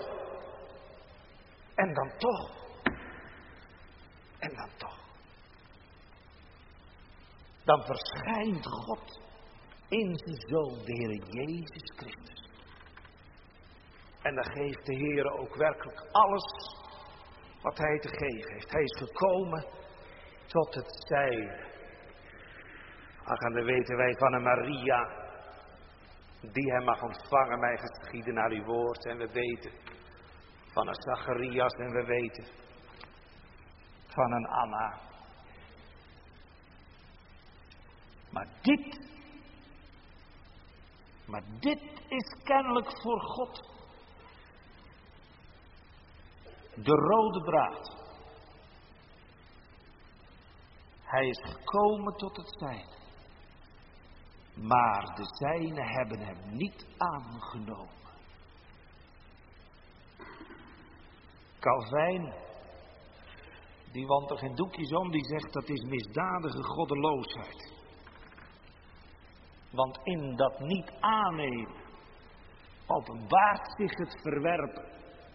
En dan toch. En dan toch. Dan verschijnt God in zijn Zoon, de Heer Jezus Christus. En dan geeft de Heer ook werkelijk alles wat Hij te geven heeft. Hij is gekomen tot het zijne. Ach, en dan weten wij van een Maria, die Hem mag ontvangen, mij geschieden naar uw woord. En we weten van een Zacharias en we weten van een Anna. Maar dit, maar dit is kennelijk voor God de rode draad. Hij is gekomen tot het zijne. Maar de zijnen hebben hem niet aangenomen. Calvijn, die wand er geen doekjes om, die zegt dat is misdadige goddeloosheid. Want in dat niet aannemen openbaart zich het verwerpen.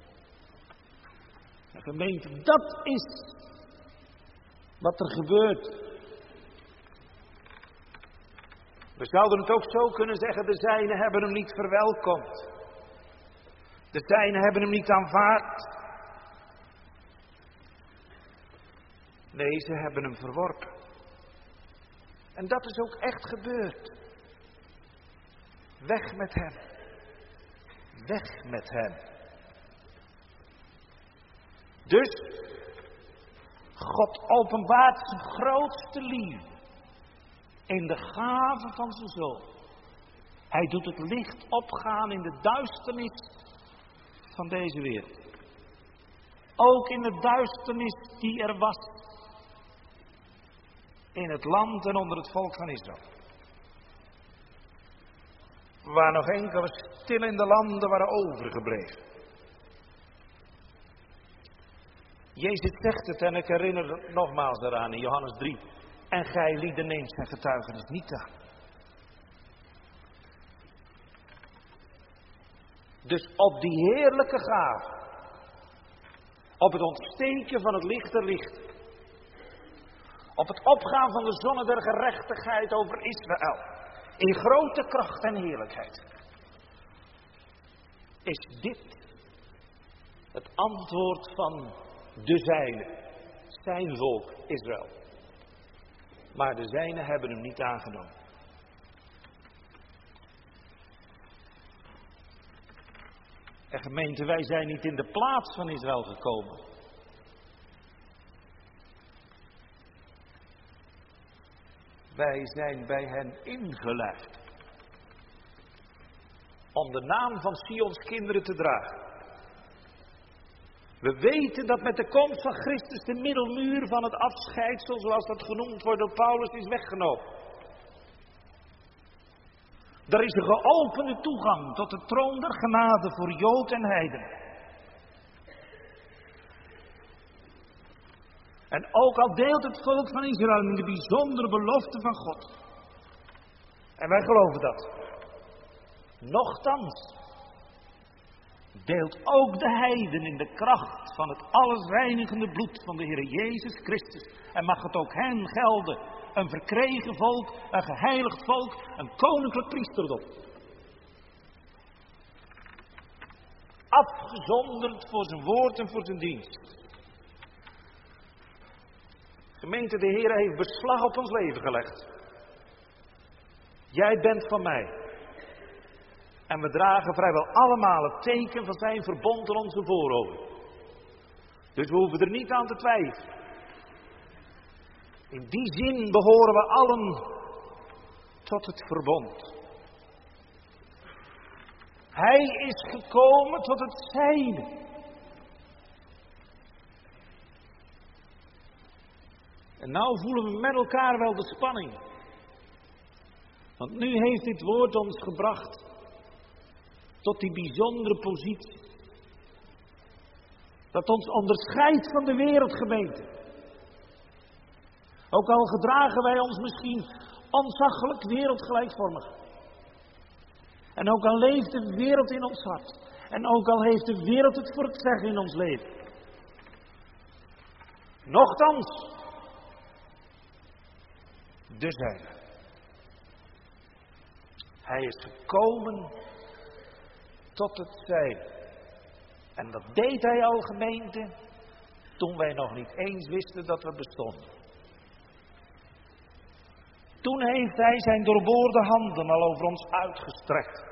De gemeente, dat is wat er gebeurt. We zouden het ook zo kunnen zeggen, de zijnen hebben hem niet verwelkomd. De zijnen hebben hem niet aanvaard. Nee, ze hebben hem verworpen. En dat is ook echt gebeurd. Weg met hem. Weg met hem. Dus, God openbaart zijn grootste liefde in de gave van zijn Zoon. Hij doet het licht opgaan in de duisternis van deze wereld. Ook in de duisternis die er was in het land en onder het volk van Israël. Waar nog enkele stil in de landen waren overgebleven. Jezus zegt het en ik herinner nogmaals daaraan in Johannes drie. En gij lieden neemt zijn getuigenis niet aan. Dus op die heerlijke gave. Op het ontsteken van het licht der lichten. Op het opgaan van de zonne der gerechtigheid over Israël. In grote kracht en heerlijkheid. Is dit het antwoord van de zijnen. Zijn volk Israël. Maar de zijnen hebben hem niet aangenomen. En gemeente, wij zijn niet in de plaats van Israël gekomen. Wij zijn bij hen ingelijfd. Om de naam van Sions kinderen te dragen. We weten dat met de komst van Christus de middelmuur van het afscheidsel, zoals dat genoemd wordt door Paulus, is weggenomen. Er is een geopende toegang tot de troon der genade voor Jood en heiden. En ook al deelt het volk van Israël in de bijzondere belofte van God. En wij geloven dat. Nochtans deelt ook de heiden in de kracht van het allesreinigende bloed van de Heer Jezus Christus. En mag het ook hen gelden, een verkregen volk, een geheiligd volk, een koninklijk priesterdom. Afgezonderd voor zijn woord en voor zijn dienst. Gemeente, de Heer heeft beslag op ons leven gelegd. Jij bent van mij. En we dragen vrijwel allemaal het teken van zijn verbond aan onze voorhoofden. Dus we hoeven er niet aan te twijfelen. In die zin behoren we allen tot het verbond. Hij is gekomen tot het zijne. En nou voelen we met elkaar wel de spanning. Want nu heeft dit woord ons gebracht tot die bijzondere positie. Dat ons onderscheidt van de wereldgemeente. Ook al gedragen wij ons misschien ontzaglijk wereldgelijkvormig. En ook al leeft de wereld in ons hart. En ook al heeft de wereld het voor het zeggen in ons leven. Nochtans, de zijne. Hij is gekomen tot het zijne. En dat deed hij al, gemeente, toen wij nog niet eens wisten dat we bestonden. Toen heeft hij zijn doorboorde handen al over ons uitgestrekt.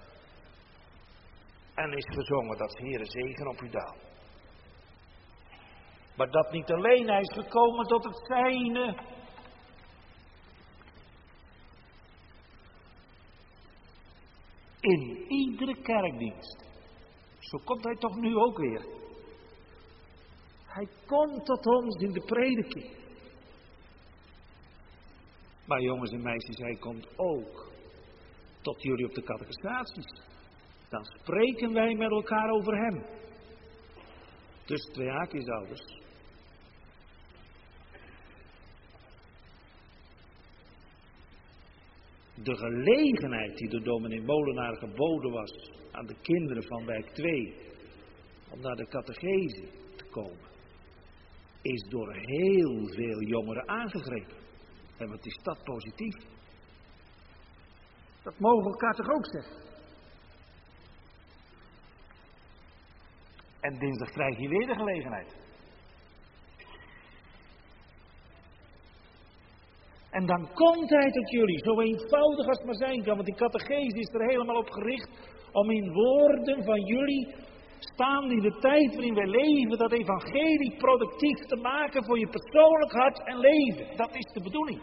En is gezongen dat Heere zegen op u daal. Maar dat niet alleen, hij is gekomen tot het zijne. In iedere kerkdienst. Zo komt hij toch nu ook weer. Hij komt tot ons in de prediking. Maar jongens en meisjes, hij komt ook tot jullie op de catechisaties. Dan spreken wij met elkaar over hem. Dus twee haakjes, ouders. De gelegenheid die door dominee Molenaar geboden was aan de kinderen van wijk twee om naar de catechese te komen, is door heel veel jongeren aangegrepen. En wat is dat positief? Dat mogen we elkaar toch ook zeggen. En dinsdag krijg je weer de gelegenheid. En dan komt hij tot jullie, zo eenvoudig als het maar zijn kan. Want die catechese is er helemaal op gericht om in woorden van jullie, staande in de tijd waarin wij leven, dat evangelie productief te maken voor je persoonlijk hart en leven. Dat is de bedoeling.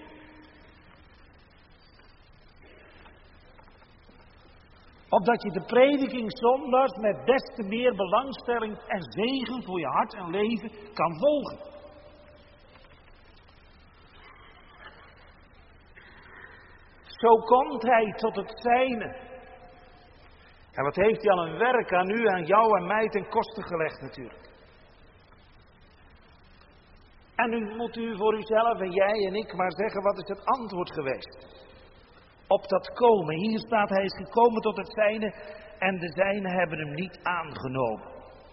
Opdat je de prediking zondags met des te meer belangstelling en zegen voor je hart en leven kan volgen. Zo komt hij tot het zijne. En wat heeft hij al een werk aan u, aan jou en mij ten koste gelegd natuurlijk. En nu moet u voor uzelf en jij en ik maar zeggen, wat is het antwoord geweest? Op dat komen. Hier staat, hij is gekomen tot het zijne en de zijne hebben hem niet aangenomen.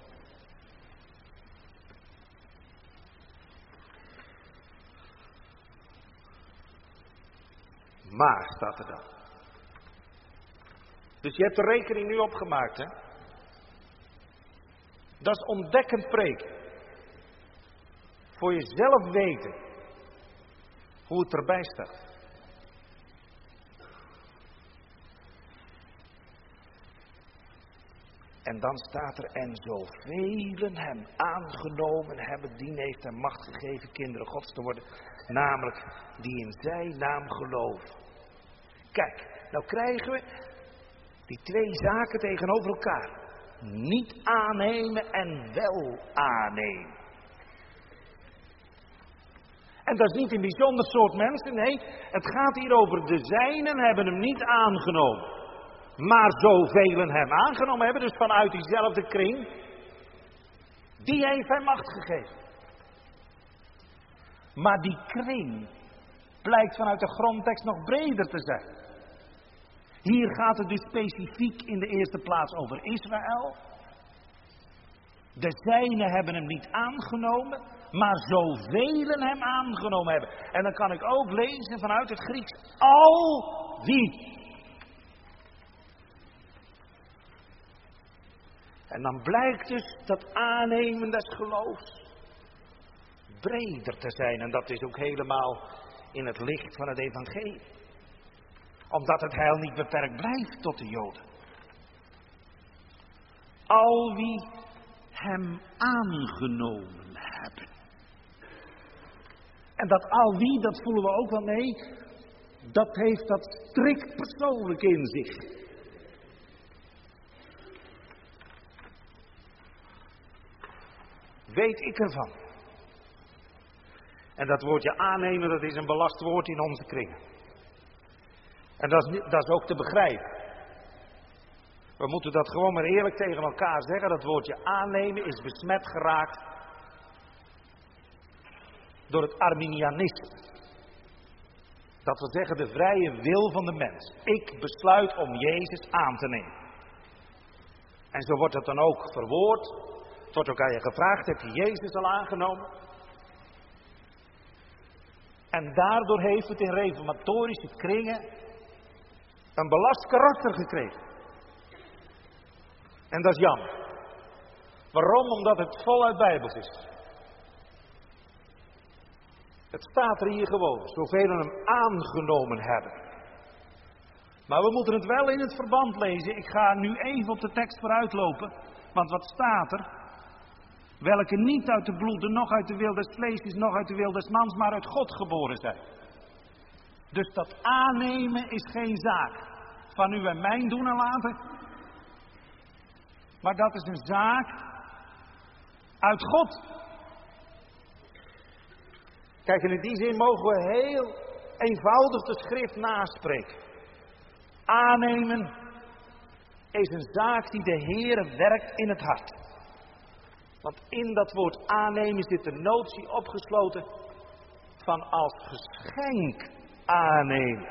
Maar, staat er dan. Dus je hebt de rekening nu opgemaakt, hè? Dat is ontdekkend preken. Voor jezelf weten hoe het erbij staat. En dan staat er, en zoveel hem aangenomen hebben, die heeft hem macht gegeven kinderen Gods te worden. Namelijk, die in zijn naam geloven. Kijk, nou krijgen we die twee zaken tegenover elkaar. Niet aannemen en wel aannemen. En dat is niet een bijzonder soort mensen, nee. Het gaat hier over de zijnen hebben hem niet aangenomen. Maar zoveel hem aangenomen hebben, dus vanuit diezelfde kring, die heeft hem macht gegeven. Maar die kring blijkt vanuit de grondtekst nog breder te zijn. Hier gaat het dus specifiek in de eerste plaats over Israël. De zijnen hebben hem niet aangenomen, maar zoveel hem aangenomen hebben. En dan kan ik ook lezen vanuit het Grieks, al wie. En dan blijkt dus dat aannemen des geloofs breder te zijn. En dat is ook helemaal in het licht van het evangelie. Omdat het heil niet beperkt blijft tot de Joden. Al wie hem aangenomen hebben. En dat al wie, dat voelen we ook wel mee. Dat heeft dat strikt persoonlijk in zich. Weet ik ervan. En dat woordje aannemen, dat is een belast woord in onze kringen. En dat is, dat is ook te begrijpen. We moeten dat gewoon maar eerlijk tegen elkaar zeggen. Dat woordje aannemen is besmet geraakt door het Arminianisme. Dat wil zeggen de vrije wil van de mens. Ik besluit om Jezus aan te nemen. En zo wordt het dan ook verwoord. Het wordt ook aan je gevraagd, heb je Jezus al aangenomen? En daardoor heeft het in reformatorische kringen een belast karakter gekregen. En dat is jammer. Waarom? Omdat het voluit bijbels is. Het staat er hier gewoon, zoveel hem aangenomen hebben. Maar we moeten het wel in het verband lezen. Ik ga nu even op de tekst vooruitlopen. Want wat staat er? Welke niet uit de bloede, nog uit de wil des vlees, nog uit de wil des mans, maar uit God geboren zijn. Dus dat aannemen is geen zaak van u en mijn doen en laten. Maar dat is een zaak uit God. Kijk, en in die zin mogen we heel eenvoudig de schrift naspreken. Aannemen is een zaak die de Heere werkt in het hart. Want in dat woord aannemen zit de notie opgesloten van als geschenk aannemen.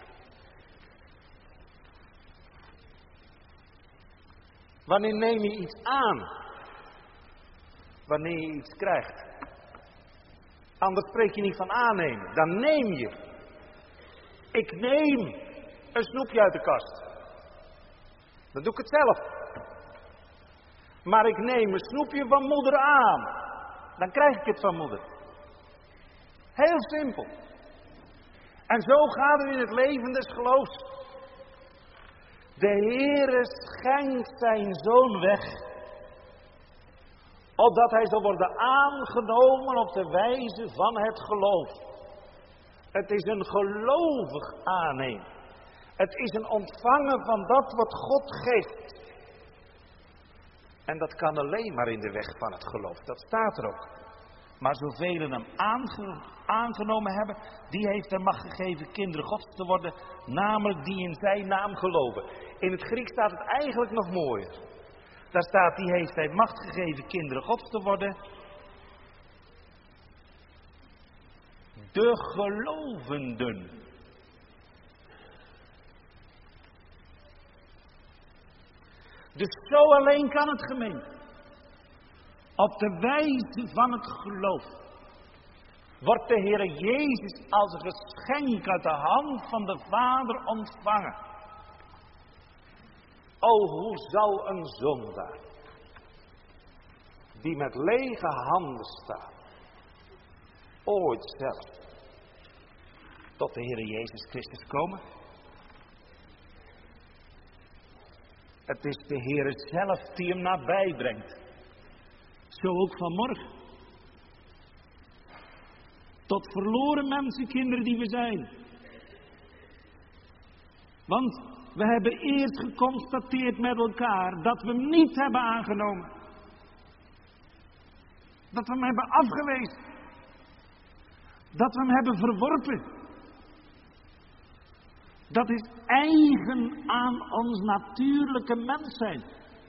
Wanneer neem je iets aan? Wanneer je iets krijgt. Anders spreek je niet van aannemen. Dan neem je. Ik neem een snoepje uit de kast. Dan doe ik het zelf. Maar ik neem een snoepje van moeder aan. Dan krijg ik het van moeder. Heel simpel. En zo gaat het in het leven des geloofs. De Heere schenkt zijn Zoon weg, opdat hij zal worden aangenomen op de wijze van het geloof. Het is een gelovig aannemen. Het is een ontvangen van dat wat God geeft. En dat kan alleen maar in de weg van het geloof. Dat staat er ook. Maar zoveel hem aange, aangenomen hebben, die heeft hem macht gegeven kinderen Gods te worden, namelijk die in zijn naam geloven. In het Grieks staat het eigenlijk nog mooier. Daar staat, die heeft hij macht gegeven kinderen Gods te worden. De gelovenden. Dus zo alleen kan het, gemeente. Op de wijze van het geloof wordt de Heer Jezus als een geschenk uit de hand van de Vader ontvangen. O, hoe zal een zondaar, die met lege handen staat, ooit zelf tot de Heer Jezus Christus komen? Het is de Heer zelf die hem nabij brengt. Zo ook vanmorgen. Tot verloren mensenkinderen die we zijn. Want we hebben eerst geconstateerd met elkaar dat we hem niet hebben aangenomen. Dat we hem hebben afgewezen. Dat we hem hebben verworpen. Dat is eigen aan ons natuurlijke mens zijn.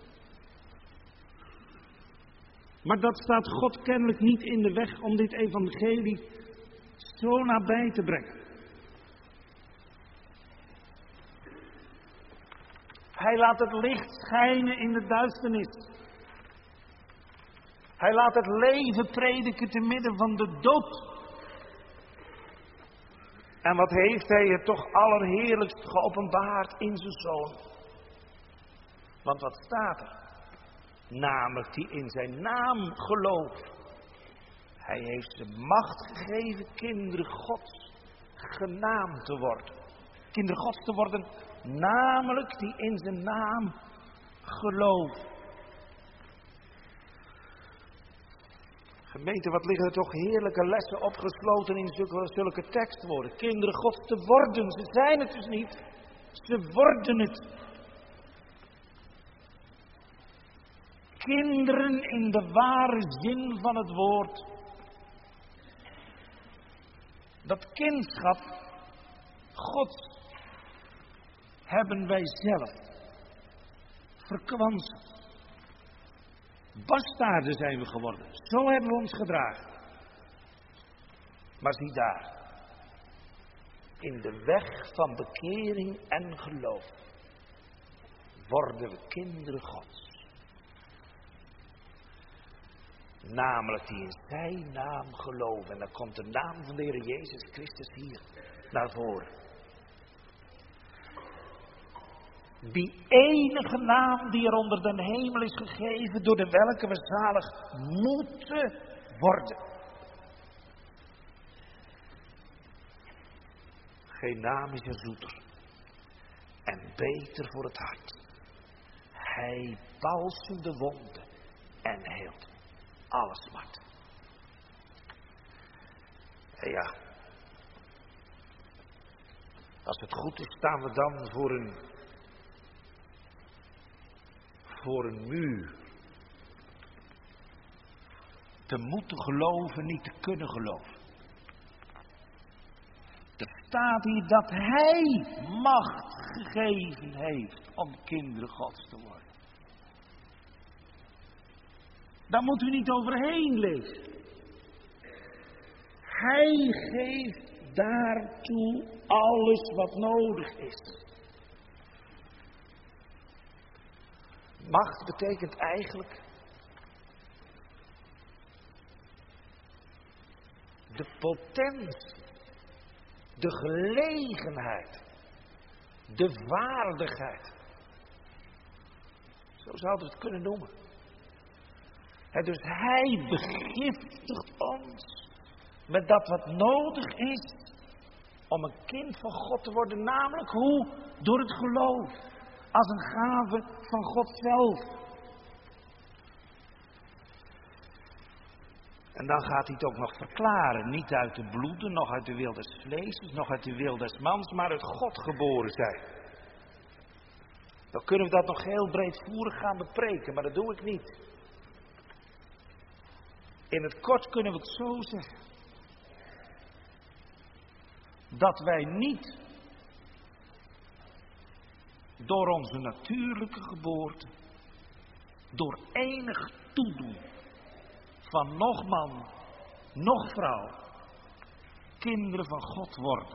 Maar dat staat God kennelijk niet in de weg om dit evangelie zo nabij te brengen. Hij laat het licht schijnen in de duisternis. Hij laat het leven prediken te midden van de dood. En wat heeft hij het toch allerheerlijkst geopenbaard in zijn Zoon. Want wat staat er? Namelijk die in zijn naam gelooft. Hij heeft ze macht gegeven kinderen Gods genaamd te worden. Kinderen Gods te worden, namelijk die in zijn naam gelooft. Gemeente, wat liggen er toch heerlijke lessen opgesloten in zulke, zulke tekstwoorden. Kinderen Gods te worden, ze zijn het dus niet. Ze worden het. Kinderen in de ware zin van het woord. Dat kindschap Gods hebben wij zelf verkwanseld. Bastaarden zijn we geworden. Zo hebben we ons gedragen. Maar zie daar. in de weg van bekering en geloof worden we kinderen Gods. Namelijk die in zijn naam geloven. En dan komt de naam van de Heer Jezus Christus hier naar voren. Die enige naam die er onder de hemel is gegeven, door de welke we zalig moeten worden. Geen naam is er zoeter en beter voor het hart. Hij balsemt de wonden en heelt alle smart. En ja, als het goed is, staan we dan voor een, voor een muur. Te moeten geloven, niet te kunnen geloven. Er staat hier dat hij macht gegeven heeft om kinderen Gods te worden. Daar moet u niet overheen lezen. Hij geeft daartoe alles wat nodig is. Macht betekent eigenlijk de potentie, de gelegenheid, de waardigheid. Zo zouden we het kunnen noemen. He, dus hij begiftigt ons met dat wat nodig is om een kind van God te worden. Namelijk hoe? Door het geloof. Als een gave van God zelf. En dan gaat hij het ook nog verklaren. Niet uit de bloeden, nog uit de wil des vlees, nog uit de wil des mans, maar uit God geboren zijn. Dan kunnen we dat nog heel breedvoerig gaan bepreken, maar dat doe ik niet. In het kort kunnen we het zo zeggen. Dat wij niet door onze natuurlijke geboorte, door enig toedoen van nog man, nog vrouw, kinderen van God worden.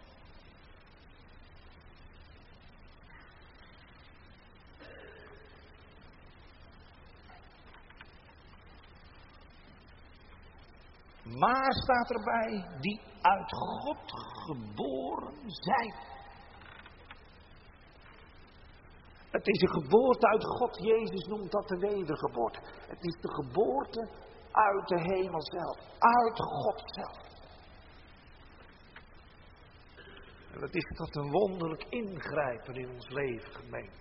Maar staat erbij, die uit God geboren zijn. Het is een geboorte uit God. Jezus noemt dat de wedergeboorte. Het is de geboorte uit de hemel zelf. Uit God zelf. En dat is tot een wonderlijk ingrijpen in ons leven, gemeente.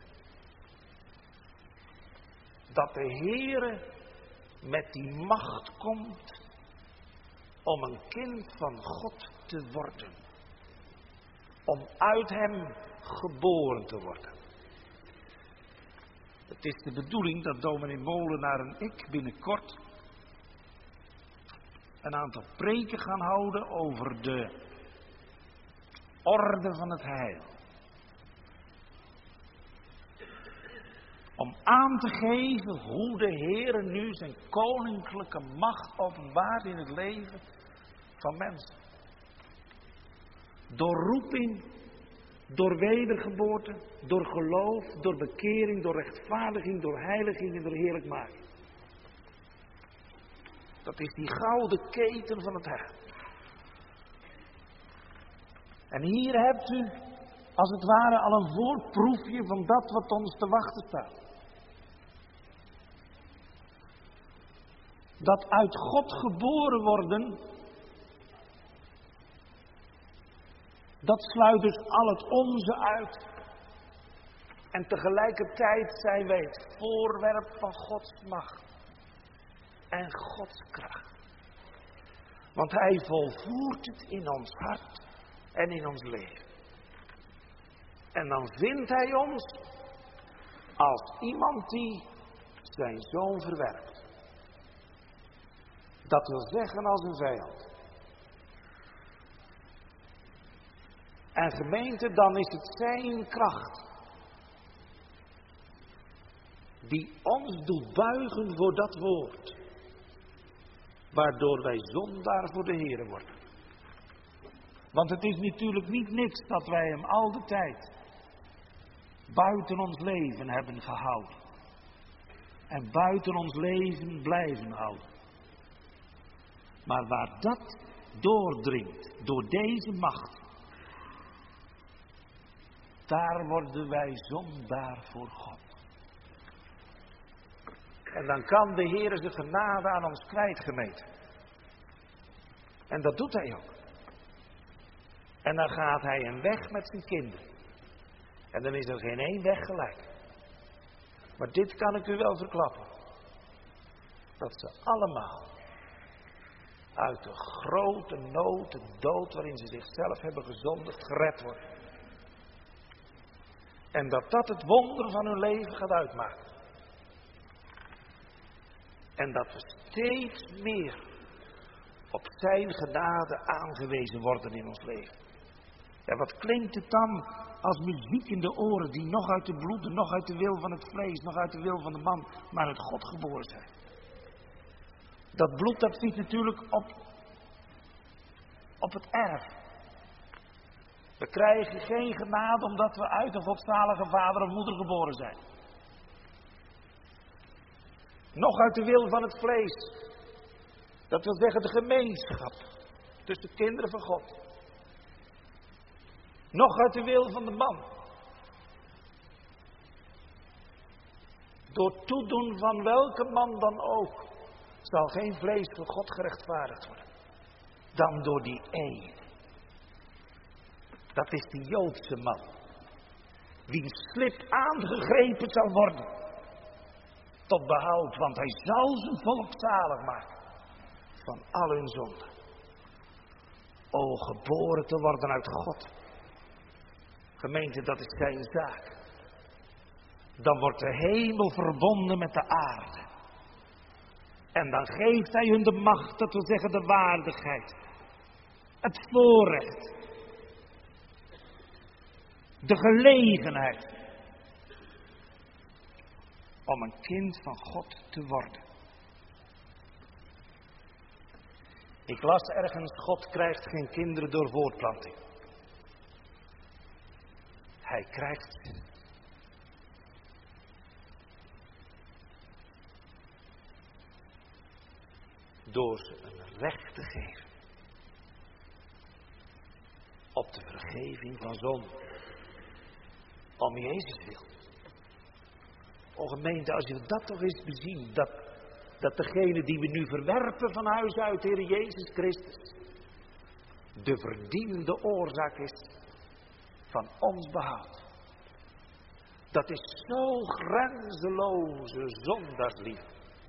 Dat de Heere met die macht komt om een kind van God te worden. Om uit hem geboren te worden. Het is de bedoeling dat dominee Molenaar en ik binnenkort een aantal preken gaan houden over de orde van het heil. Om aan te geven hoe de Heere nu zijn koninklijke macht openbaart in het leven van mensen. Door roeping, door wedergeboorte, door geloof, door bekering, door rechtvaardiging, door heiliging en door heerlijkmaking. Dat is die gouden keten van het heil. En hier hebt u, als het ware, al een voorproefje van dat wat ons te wachten staat. Dat uit God geboren worden, dat sluit dus al het onze uit. En tegelijkertijd zijn wij het voorwerp van Gods macht. En Gods kracht. Want hij volvoert het in ons hart en in ons leven. En dan vindt hij ons als iemand die zijn zoon verwerpt. Dat wil zeggen als een vijand. En gemeente, dan is het zijn kracht die ons doet buigen voor dat woord. Waardoor wij zondaar voor de Heere worden. Want het is natuurlijk niet niks dat wij hem al de tijd buiten ons leven hebben gehouden. En buiten ons leven blijven houden. Maar waar dat doordringt, door deze macht, daar worden wij zondaar voor God. En dan kan de Heer zijn genade aan ons kwijtgemeten. En dat doet hij ook. En dan gaat hij een weg met zijn kinderen. En dan is er geen één weg gelijk. Maar dit kan ik u wel verklappen. Dat ze allemaal uit de grote nood, de dood waarin ze zichzelf hebben gezondigd, gered worden. En dat dat het wonder van hun leven gaat uitmaken. En dat we steeds meer op zijn genade aangewezen worden in ons leven. Ja, wat klinkt het dan als muziek in de oren die nog uit de bloeden, nog uit de wil van het vlees, nog uit de wil van de man, maar uit God geboren zijn. Dat bloed dat zit natuurlijk op, op het erf. We krijgen geen genade omdat we uit een godzalige vader of moeder geboren zijn. Nog uit de wil van het vlees. Dat wil zeggen de gemeenschap tussen de kinderen van God. Nog uit de wil van de man. Door toedoen van welke man dan ook zal geen vlees voor God gerechtvaardigd worden. Dan door die ene. Dat is die Joodse man. Wiens slip aangegrepen zal worden. Tot behoud, want hij zal zijn volk zalig maken. Van al hun zonden. O, geboren te worden uit God. Gemeente, dat is zijn zaak. Dan wordt de hemel verbonden met de aarde. En dan geeft hij hun de macht, dat wil zeggen de waardigheid. Het voorrecht. De gelegenheid. Om een kind van God te worden. Ik las ergens, God krijgt geen kinderen door voortplanting. Hij krijgt ze. Door ze een recht te geven. Op de vergeving van zonde. Om Jezus wil. O gemeente, als je dat toch eens bezien. Dat, dat degene die we nu verwerpen van huis uit, Heer Jezus Christus. De verdiende oorzaak is van ons behoud. Dat is zo grenzeloze zondaarsliefde.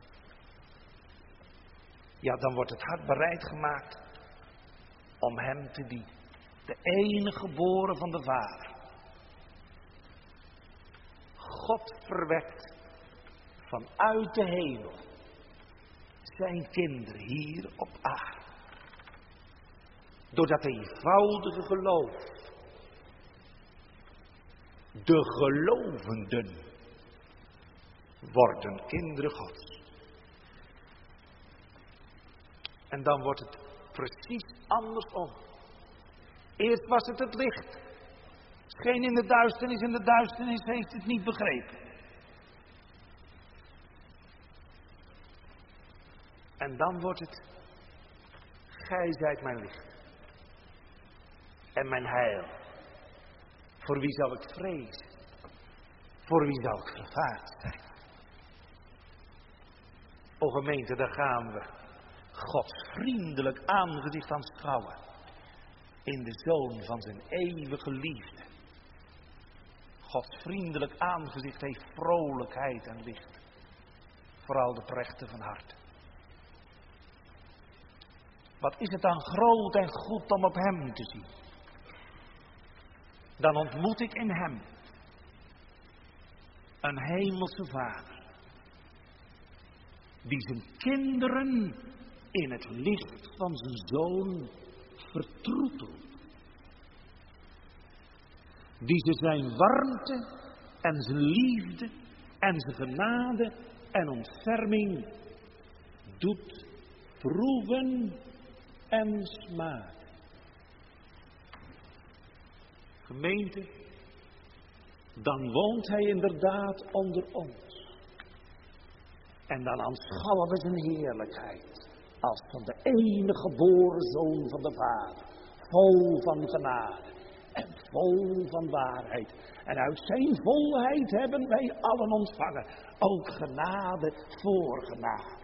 Ja, dan wordt het hart bereid gemaakt om hem te dienen. De enige geboren van de Vader. God verwekt vanuit de hemel zijn kinderen hier op aarde. Door dat eenvoudige geloof. De gelovenden worden kinderen Gods. En dan wordt het precies andersom. Eerst was het het licht. Scheen in de duisternis en de duisternis heeft het niet begrepen. En dan wordt het, gij zijt mijn licht. En mijn heil. Voor wie zal ik vrezen? Voor wie zal ik vervaard zijn? O gemeente, daar gaan we. Gods vriendelijk aangezicht aanschouwen. In de Zoon van zijn eeuwige liefde. Gods vriendelijk aangezicht heeft vrolijkheid en licht. Vooral de prechten van hart. Wat is het dan groot en goed om op hem te zien. Dan ontmoet ik in hem een hemelse Vader. Die zijn kinderen in het licht van zijn Zoon vertroetelt. Die ze zijn warmte en zijn liefde en zijn genade en ontferming doet proeven en smaken. Gemeente, dan woont hij inderdaad onder ons. En dan aanschouwen we zijn heerlijkheid als van de enige geboren Zoon van de Vader. Vol van genade en vol van waarheid. En uit zijn volheid hebben wij allen ontvangen. Ook genade voor genade.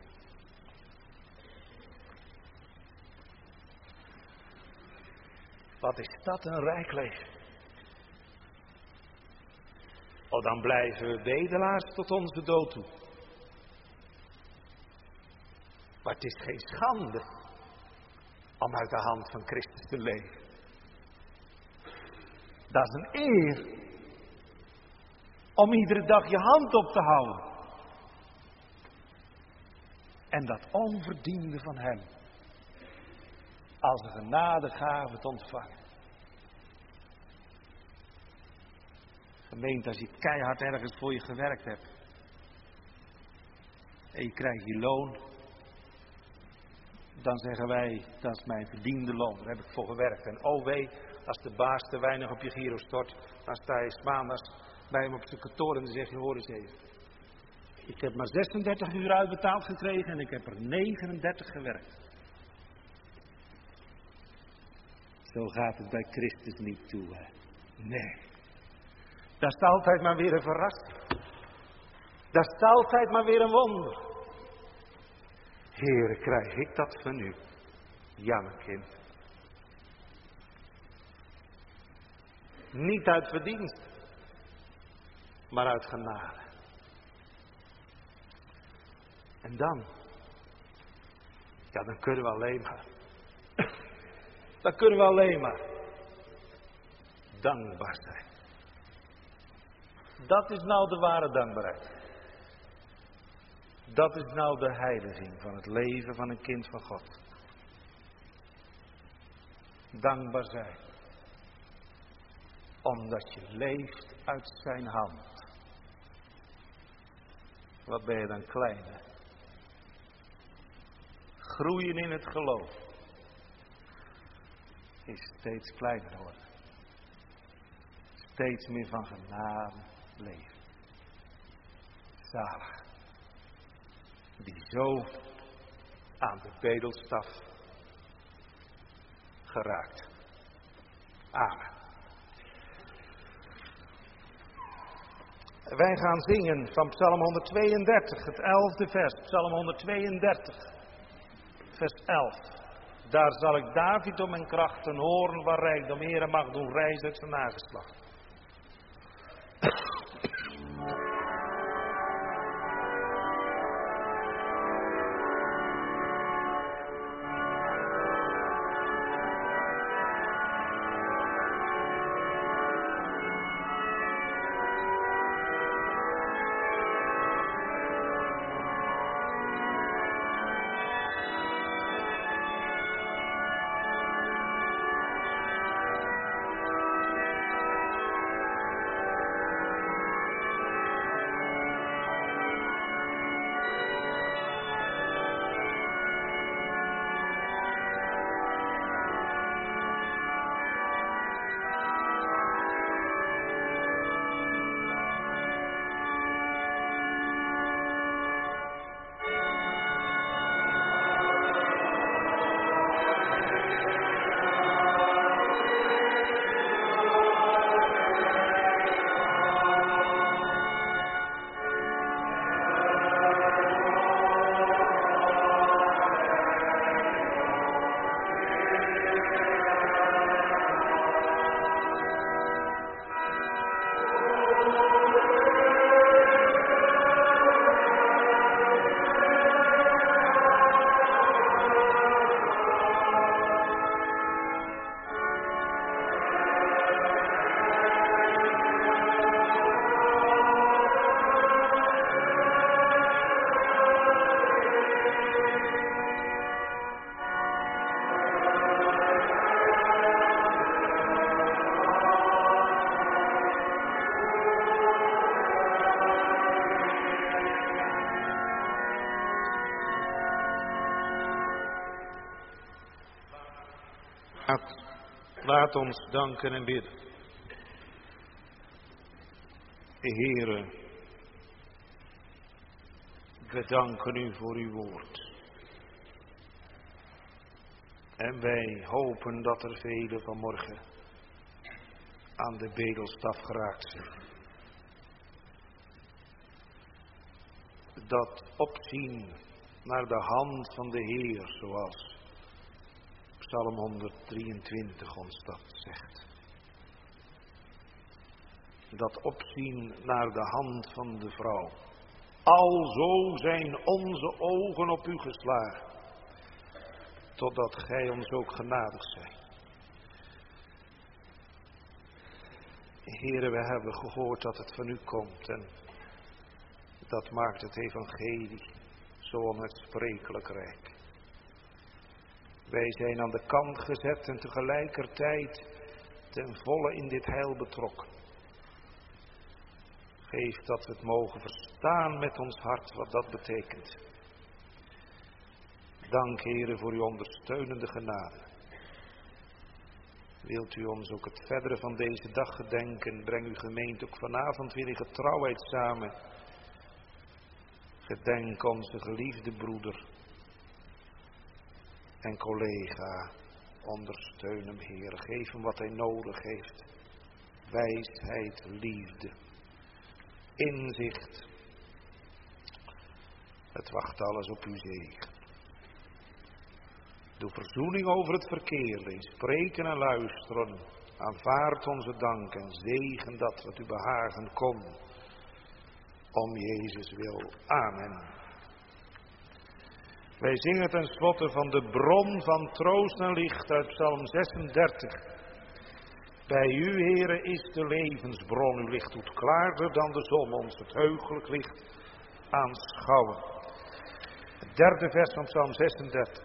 Wat is dat een rijk leven. Oh, dan blijven we bedelaars tot onze dood toe. Maar het is geen schande om uit de hand van Christus te leven. Dat is een eer om iedere dag je hand op te houden. En dat onverdiende van hem als een genadegave te ontvangen. Gemeente, als je keihard ergens voor je gewerkt hebt en je krijgt je loon, dan zeggen wij, dat is mijn verdiende loon, daar heb ik voor gewerkt. En oh wee, als de baas te weinig op je giro stort, dan sta je 's maandags bij hem op zijn kantoor en dan zeg je, hoor eens even. Ik heb maar zesendertig uur uitbetaald gekregen en ik heb er negenendertig gewerkt. Zo gaat het bij Christus niet toe, hè? Nee. Dat is altijd maar weer een verrassing. Dat is altijd maar weer een wonder. Heere, krijg ik dat van u? Ja, mijn kind. Niet uit verdienst, maar uit genade. En dan, ja, dan kunnen we alleen maar, dan kunnen we alleen maar dankbaar zijn. Dat is nou de ware dankbaarheid. Dat is nou de heiliging van het leven van een kind van God. Dankbaar zijn. Omdat je leeft uit zijn hand. Wat ben je dan klein, hè? Groeien in het geloof is steeds kleiner worden. Steeds meer van genade leven. Zalig. Die zo aan de bedelstaf geraakt. Amen. Wij gaan zingen van Psalm honderdtweeëndertig, het elfde vers. Psalm honderdtweeëndertig, vers elf. Daar zal ik David om mijn krachten horen, waar rijkdom ere mag doen reizen uit zijn nageslacht. Laat ons danken en bidden. Heere, we danken u voor uw woord. En wij hopen dat er velen vanmorgen aan de bedelstaf geraakt zijn. Dat opzien naar de hand van de Heer, zoals Psalm honderddrieëntwintig ons dat zegt. Dat opzien naar de hand van de vrouw. Alzo zijn onze ogen op u geslagen, totdat gij ons ook genadig zijt. Heere, we hebben gehoord dat het van u komt en dat maakt het evangelie zo onuitsprekelijk rijk. Wij zijn aan de kant gezet en tegelijkertijd ten volle in dit heil betrokken. Geef dat we het mogen verstaan met ons hart wat dat betekent. Dank, Heere, voor uw ondersteunende genade. Wilt u ons ook het verdere van deze dag gedenken. Breng uw gemeente ook vanavond weer in getrouwheid samen. Gedenk onze geliefde broeder en collega. Ondersteun hem, Heer. Geef hem wat hij nodig heeft. Wijsheid, liefde, inzicht. Het wacht alles op uw zegen. Doe verzoening over het verkeerde. Spreken en luisteren. Aanvaard onze dank en zegen dat wat u behagen kon. Om Jezus wil. Amen. Wij zingen ten slotte van de bron van troost en licht uit Psalm zesendertig. Bij u, Heere, is de levensbron. Uw licht doet klaarder dan de zon ons het heugelijk licht aanschouwen. Het derde vers van Psalm zesendertig.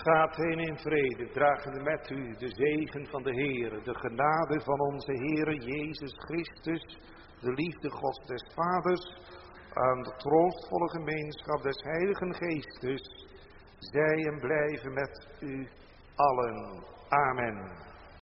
Gaat heen in vrede, dragende met u de zegen van de Heere, de genade van onze Heere Jezus Christus, de liefde Gods des Vaders, aan de troostvolle gemeenschap des Heiligen Geestes, zij en blijven met u allen. Amen.